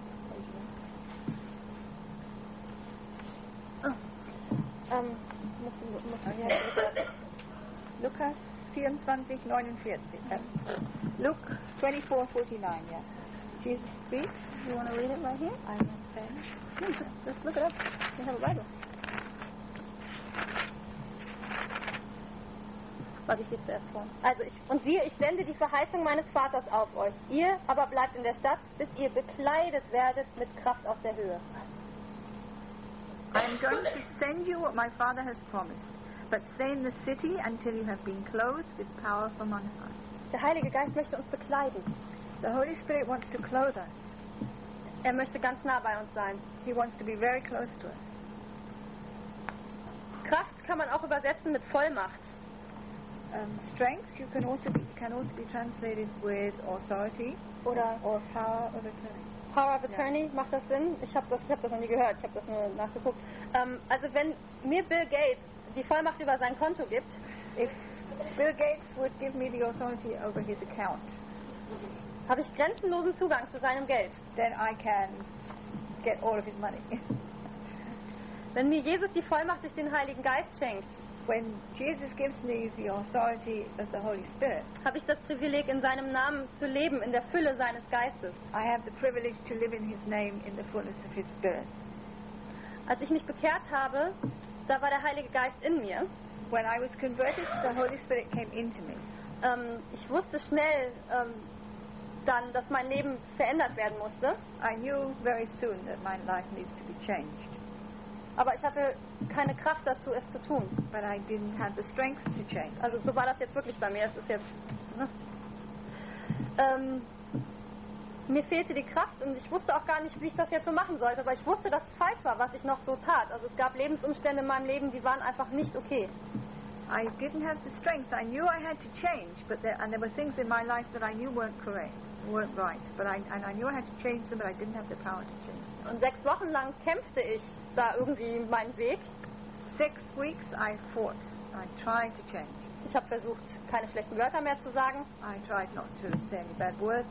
Lukas 24, 49. Luke 24, 49, yeah. Jesus speaks. You want to read it right here? I'm not saying. No, just look it up. You have a Bible. Warte, ich lese zuerst vor. Also und siehe, ich sende die Verheißung meines Vaters auf euch. Ihr aber bleibt in der Stadt, bis ihr bekleidet werdet mit Kraft aus der Höhe. I am going to send you what my Father has promised, but stay in the city until you have been clothed with power from on high. Der Heilige Geist möchte uns bekleiden. The Holy Spirit wants to clothe us. Er möchte ganz nah bei uns sein. He wants to be very close to us. Kraft kann man auch übersetzen mit Vollmacht. Strength can also be translated with authority Oder or power of attorney. Power of Attorney, macht das Sinn? Ich habe das noch nie gehört, ich habe das nur nachgeguckt. Also wenn mir Bill Gates die Vollmacht über sein Konto gibt, If Bill Gates would give me the authority over his account, habe ich grenzenlosen Zugang zu seinem Geld. then I can get all of his money. Wenn mir Jesus die Vollmacht durch den Heiligen Geist schenkt, When Jesus gives me the authority of the Holy Spirit, habe ich das Privileg, in seinem Namen zu leben, in der Fülle seines Geistes. I have the privilege to live in his name in the fullness of his Spirit. Als ich mich bekehrt habe, da war der Heilige Geist in mir. When I was converted, the Holy Spirit came into me. Ich wusste schnell dann, dass mein Leben verändert werden musste. I knew very soon that my life needed to be changed, Aber ich hatte keine Kraft dazu, es zu tun. but I didn't have the strength to change. Also so war das jetzt wirklich bei mir. Es ist jetzt, ne? Mir fehlte die Kraft und ich wusste auch gar nicht, wie ich das jetzt so machen sollte. Aber ich wusste, dass es falsch war, was ich noch so tat. Also es gab Lebensumstände in meinem Leben, die waren einfach nicht okay. I didn't have the strength. I knew I had to change, and there were things in my life that I knew weren't correct, weren't right. I knew I had to change them, but I didn't have the power to change them. Und 6 Wochen lang kämpfte ich da irgendwie meinen Weg. 6 weeks I fought. I tried to change. Ich habe versucht, keine schlechten Wörter mehr zu sagen. I tried not to say any bad words.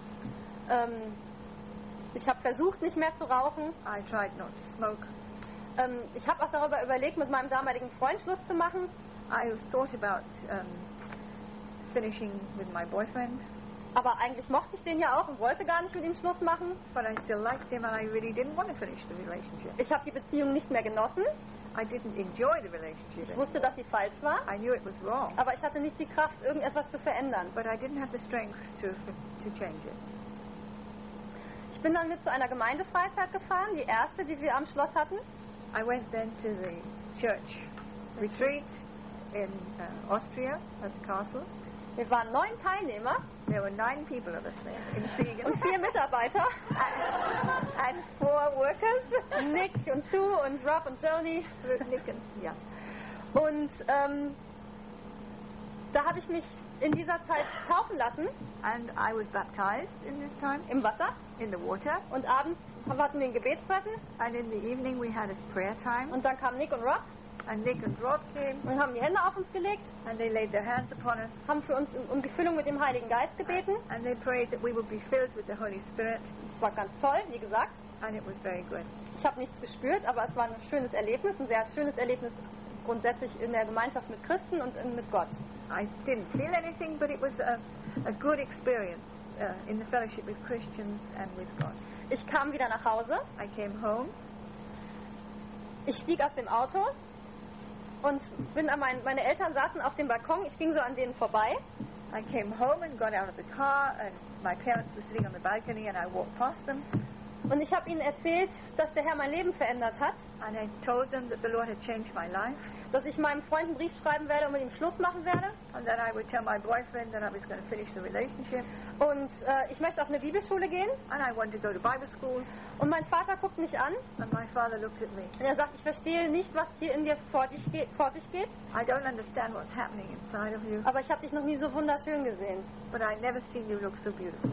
Ich habe versucht, nicht mehr zu rauchen. I tried not to smoke. Ich habe auch darüber überlegt, mit meinem damaligen Freund Schluss zu machen. I thought about finishing with my boyfriend, Aber eigentlich mochte ich den ja auch und wollte gar nicht mit ihm Schluss machen. but I still liked him and I really didn't want to finish the relationship. Ich habe die Beziehung nicht mehr genossen. I didn't enjoy the relationship Ich anymore. wusste, dass sie falsch war. I knew it was wrong, Aber ich hatte nicht die Kraft, irgendetwas zu verändern. but I didn't have the strength to change it. Ich bin dann mit zu einer Gemeindefreizeit gefahren, die erste, die wir am Schloss hatten. I went then to the church retreat in Austria at the castle. Wir waren 9 Teilnehmer There were 9 people of us there in Siegen. und 4 Mitarbeiter. And 4 workers. Nick und Sue und Rob und Joni. Nick and, yeah. Und da habe ich mich in dieser Zeit taufen lassen And I was baptized in this time im Wasser. in the water. Und abends hatten wir ein Gebetstreffen. And in the evening we had a prayer time. Und dann kamen Nick und Rob And Nick and Rob came und haben die Hände auf uns gelegt, and they laid their hands upon us. haben für uns um die Füllung mit dem Heiligen Geist gebeten. And they prayed that we would be filled with the Holy Spirit. Es war ganz toll, wie gesagt. And it was very good. Ich habe nichts gespürt, aber es war ein schönes Erlebnis, ein sehr schönes Erlebnis grundsätzlich in der Gemeinschaft mit Christen und mit Gott. I didn't feel anything, but it was a good experience in the fellowship with Christians and with God. Ich kam wieder nach Hause, I came home. ich stieg aus dem Auto und meine Eltern saßen auf dem Balkon, ich ging so an denen vorbei I came home and got out of the car, and my parents were sitting on the balcony, and I walked past them. und ich habe ihnen erzählt, dass der Herr mein Leben verändert hat, And I told them that the Lord had changed my life, dass ich meinem Freund einen Brief schreiben werde und mit ihm Schluss machen werde. and that I would tell my boyfriend that I was going to finish the relationship, Und ich möchte auf eine Bibelschule gehen. and I wanted to go to Bible school. Und mein Vater guckt mich an And my father looked at me. und er sagt, ich verstehe nicht, was hier in dir vor sich geht, I don't understand what's happening inside of you, aber ich habe dich noch nie so wunderschön gesehen. but I never seen you look so beautiful.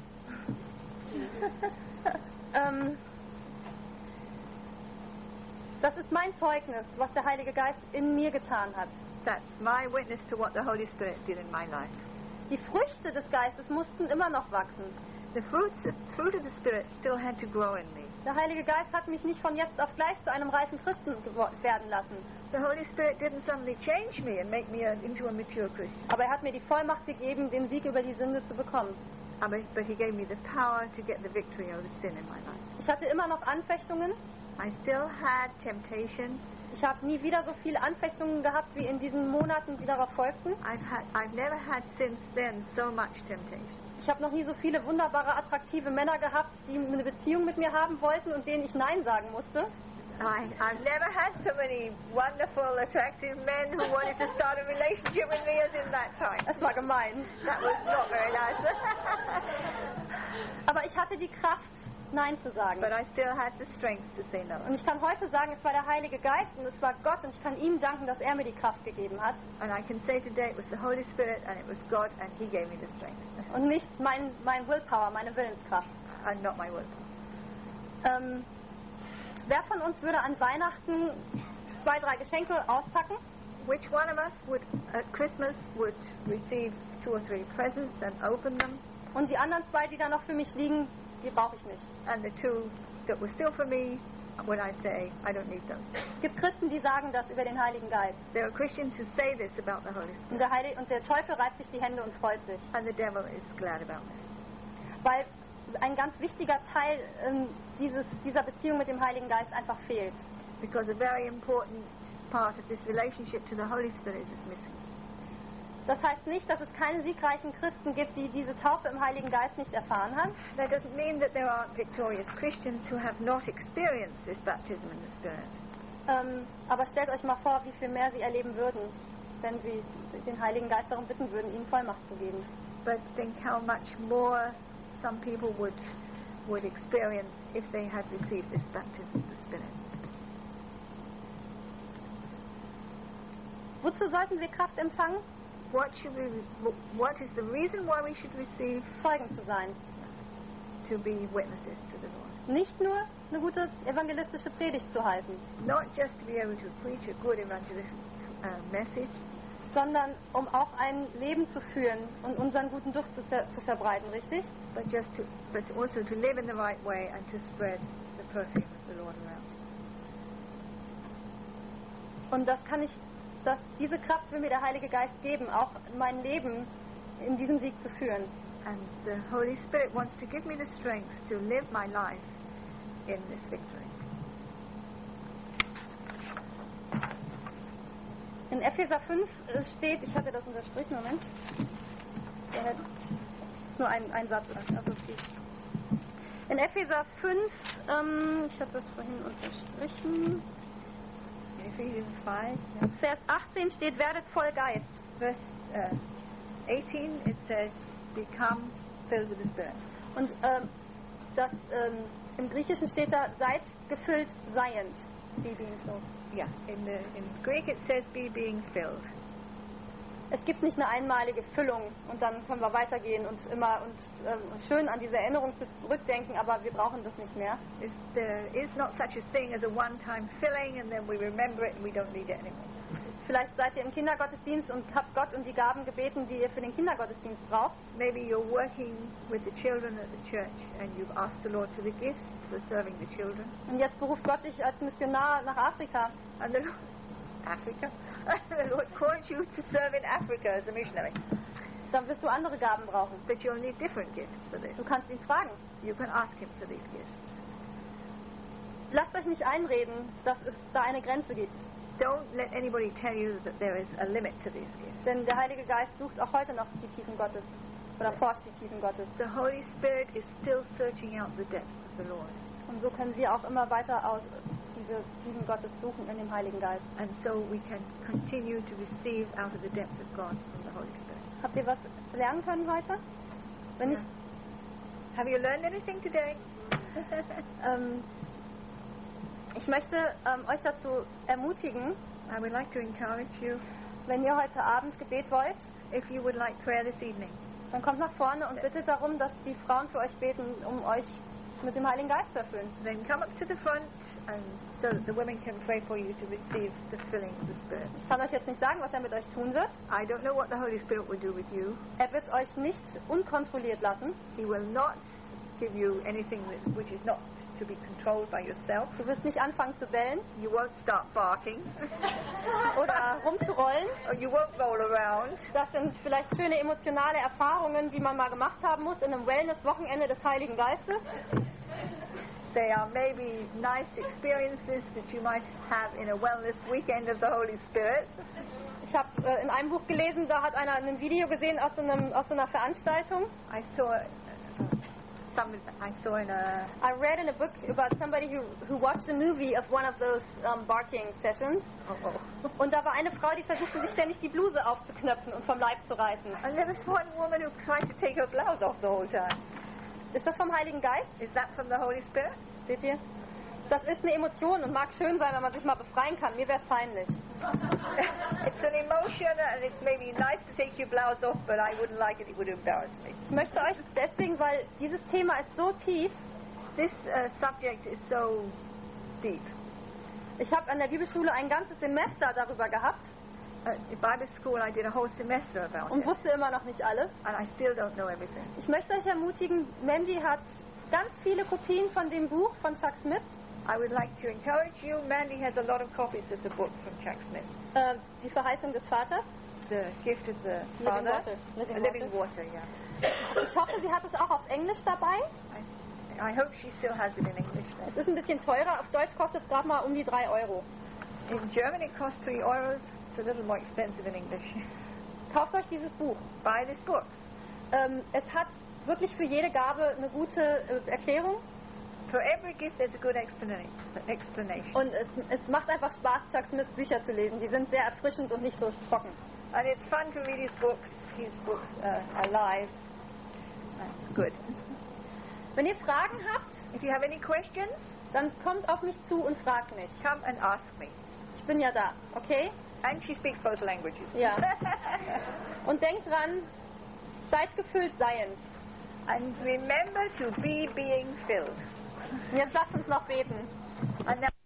Das ist mein Zeugnis, was der Heilige Geist in mir getan hat. That's my witness to what the Holy Spirit did in my life. Die Früchte des Geistes mussten immer noch wachsen. The fruit of the Spirit still had to grow in me. Der Heilige Geist hat mich nicht von jetzt auf gleich zu einem reifen Christen werden lassen. The Holy Spirit didn't suddenly change me and make me into a mature Christian. Aber er hat mir die Vollmacht gegeben, den Sieg über die Sünde zu bekommen. But He gave me the power to get the victory over sin in my life. Ich hatte immer noch Anfechtungen. I still had temptation. Ich habe nie wieder so viele Anfechtungen gehabt wie in diesen Monaten, die darauf folgten. I've never had since then so much temptation. Ich habe noch nie so viele wunderbare, attraktive Männer gehabt, die eine Beziehung mit mir haben wollten und denen ich Nein sagen musste. I've never had so many wonderful, attractive men who wanted to start a relationship with me as in that time. Es war gemein. That was not very nice. Aber ich hatte die Kraft, Nein zu sagen. But I still had the strength to say no. Und ich kann heute sagen, es war der Heilige Geist und es war Gott und ich kann ihm danken, dass er mir die Kraft gegeben hat. And I can say today it was the Holy Spirit and it was God and He gave me the strength. Und nicht mein Willpower, meine Willenskraft. And not my willpower. Wer von uns würde an Weihnachten 2, 3 Geschenke auspacken? Which one of us would at Christmas would receive 2 or 3 presents and open them? Und die anderen 2, die da noch für mich liegen, die brauche ich nicht. And the 2 that were still for me, when I say I don't need those. Es gibt Christen, die sagen das über den Heiligen Geist. There are Christians who say this about the Holy Spirit. Und der Teufel reibt sich die Hände und freut sich. And the devil is glad about this. Weil ein ganz wichtiger Teil dieser Beziehung mit dem Heiligen Geist einfach fehlt. Because a very important part of this relationship to the Holy Spirit is missing. Das heißt nicht, dass es keine siegreichen Christen gibt, die diese Taufe im Heiligen Geist nicht erfahren haben. That doesn't mean that there aren't victorious Christians who have not experienced this baptism in the Spirit. Aber stellt euch mal vor, wie viel mehr sie erleben würden, wenn sie den Heiligen Geist darum bitten würden, ihm Vollmacht zu geben. But think how much more some people would experience if they had received this baptism of the Spirit. Wozu sollten wir Kraft empfangen? What is the reason why we should receive? Zeugen zu sein. To be witnesses to the Lord. Nicht nur eine gute evangelistische Predigt zu halten. Not just to be able to preach a good evangelistic message. Sondern um auch ein Leben zu führen und unseren guten Duft zu verbreiten, richtig? But also to live in the right way and to spread the perfume of the Lord around. Und diese Kraft will mir der Heilige Geist geben, auch mein Leben in diesem Sieg zu führen. And the Holy Spirit wants to give me the strength to live my life in this victory. In Epheser 5 steht, ich hatte das unterstrichen, Moment. Nur ein Satz. Also in Epheser 5, ich hatte das vorhin unterstrichen. Ephesians 5, ja. Vers 18 steht, werdet voll Geist. Verse 18, it says, become filled with the Spirit. Und im Griechischen steht da, seid gefüllt seiend. Be being filled. Yeah, in Greek it says be being filled. Es gibt nicht eine einmalige Füllung und dann können wir weitergehen und schön an diese Erinnerung zurückdenken, aber wir brauchen das nicht mehr. There is not such a thing as a one-time filling and then we remember it and we don't need it anymore. Vielleicht seid ihr im Kindergottesdienst und habt Gott um die Gaben gebeten, die ihr für den Kindergottesdienst braucht. Maybe you're working with the children at the church and you've asked the Lord for the gifts for serving the children. Und jetzt beruft Gott dich als Missionar nach Afrika. And the Lord calls you to serve in Africa as a missionary. Dann wirst du andere Gaben brauchen. But you'll need different gifts for this. Du kannst ihn fragen. You can ask him for these gifts. Lasst euch nicht einreden, dass es da eine Grenze gibt. Don't let anybody tell you that there is a limit to these gifts. Denn der Heilige Geist sucht auch heute noch die Tiefen Gottes oder forscht die Tiefen Gottes. The Holy Spirit is still searching out the depths of the Lord. Und so können wir auch immer weiter diese Tiefen Gottes suchen in dem Heiligen Geist. And so we can continue to receive out of the depths of God from the Holy Spirit. Habt ihr was lernen können heute? Wenn nicht, have you learned anything today? Ich möchte euch dazu ermutigen, I would like to encourage you, wenn ihr heute Abend Gebet wollt, if you would like prayer this evening, dann kommt nach vorne und bittet darum, dass die Frauen für euch beten, um euch mit dem Heiligen Geist zu erfüllen. Then come up to the front and so that the women can pray for you to receive the filling of the Spirit. Ich kann euch jetzt nicht sagen, was er mit euch tun wird. I don't know what the Holy Spirit will do with you. Er wird euch nicht unkontrolliert lassen. He will not give you anything which is not to be controlled by yourself. Du wirst nicht anfangen zu bellen. You won't start barking. Oder rumzurollen. Or you won't roll around. Das sind vielleicht schöne emotionale Erfahrungen, die man mal gemacht haben muss in einem Wellness-Wochenende des Heiligen Geistes. They are maybe nice experiences that you might have in a wellness weekend of the Holy Spirit. Ich habe in einem Buch gelesen, da hat einer ein Video gesehen aus so einer Veranstaltung. I read in a book about somebody who watched a movie of one of those barking sessions. Und da war eine Frau, die versuchte, sich ständig die Bluse aufzuknöpfen und vom Leib zu reißen. And there was one woman who tried to take her blouse off the whole time. Ist das vom Heiligen Geist? Is that from the Holy Spirit? Seht ihr? Das ist eine Emotion und mag schön sein, wenn man sich mal befreien kann. Mir wäre es peinlich. It's an emotion and it's maybe nice to take your blouse off, but I wouldn't like it. It would embarrass me. Ich möchte euch deswegen, weil dieses Thema ist so tief. This subject is so deep. Ich habe an der Bibelschule ein ganzes Semester darüber gehabt At Bible school, I did a whole semester about und it, wusste immer noch nicht alles. and I still don't know everything. Ich möchte euch ermutigen, Mandy hat ganz viele Kopien von dem Buch von Chuck Smith. I would like to encourage you. Mandy has a lot of copies of the book from Chuck Smith, Die Verheißung des Vaters. The Gift of the Living Father, Water. Living Water. Yeah. Ich hoffe, sie hat es auch auf Englisch dabei. I hope she still has it in English Es then. ist ein bisschen teurer. Auf Deutsch kostet es gerade mal um die 3 Euro. In German, it costs €3. It's a little more expensive in English. Kauft euch dieses Buch. Buy this book. Es hat wirklich für jede Gabe eine gute Erklärung. For every gift, there's a good explanation. Und es macht einfach Spaß, Chuck Smiths Bücher zu lesen. Die sind sehr erfrischend und nicht so trocken. And it's fun to read his books. His books are live. It's good. Wenn ihr Fragen habt, If you have any questions, dann kommt auf mich zu und fragt mich. come and ask me. Ich bin ja da, okay? And she speaks both languages. Ja. Und denkt dran, seid gefüllt seiend. And remember to be being filled. Und jetzt lasst uns noch beten. And now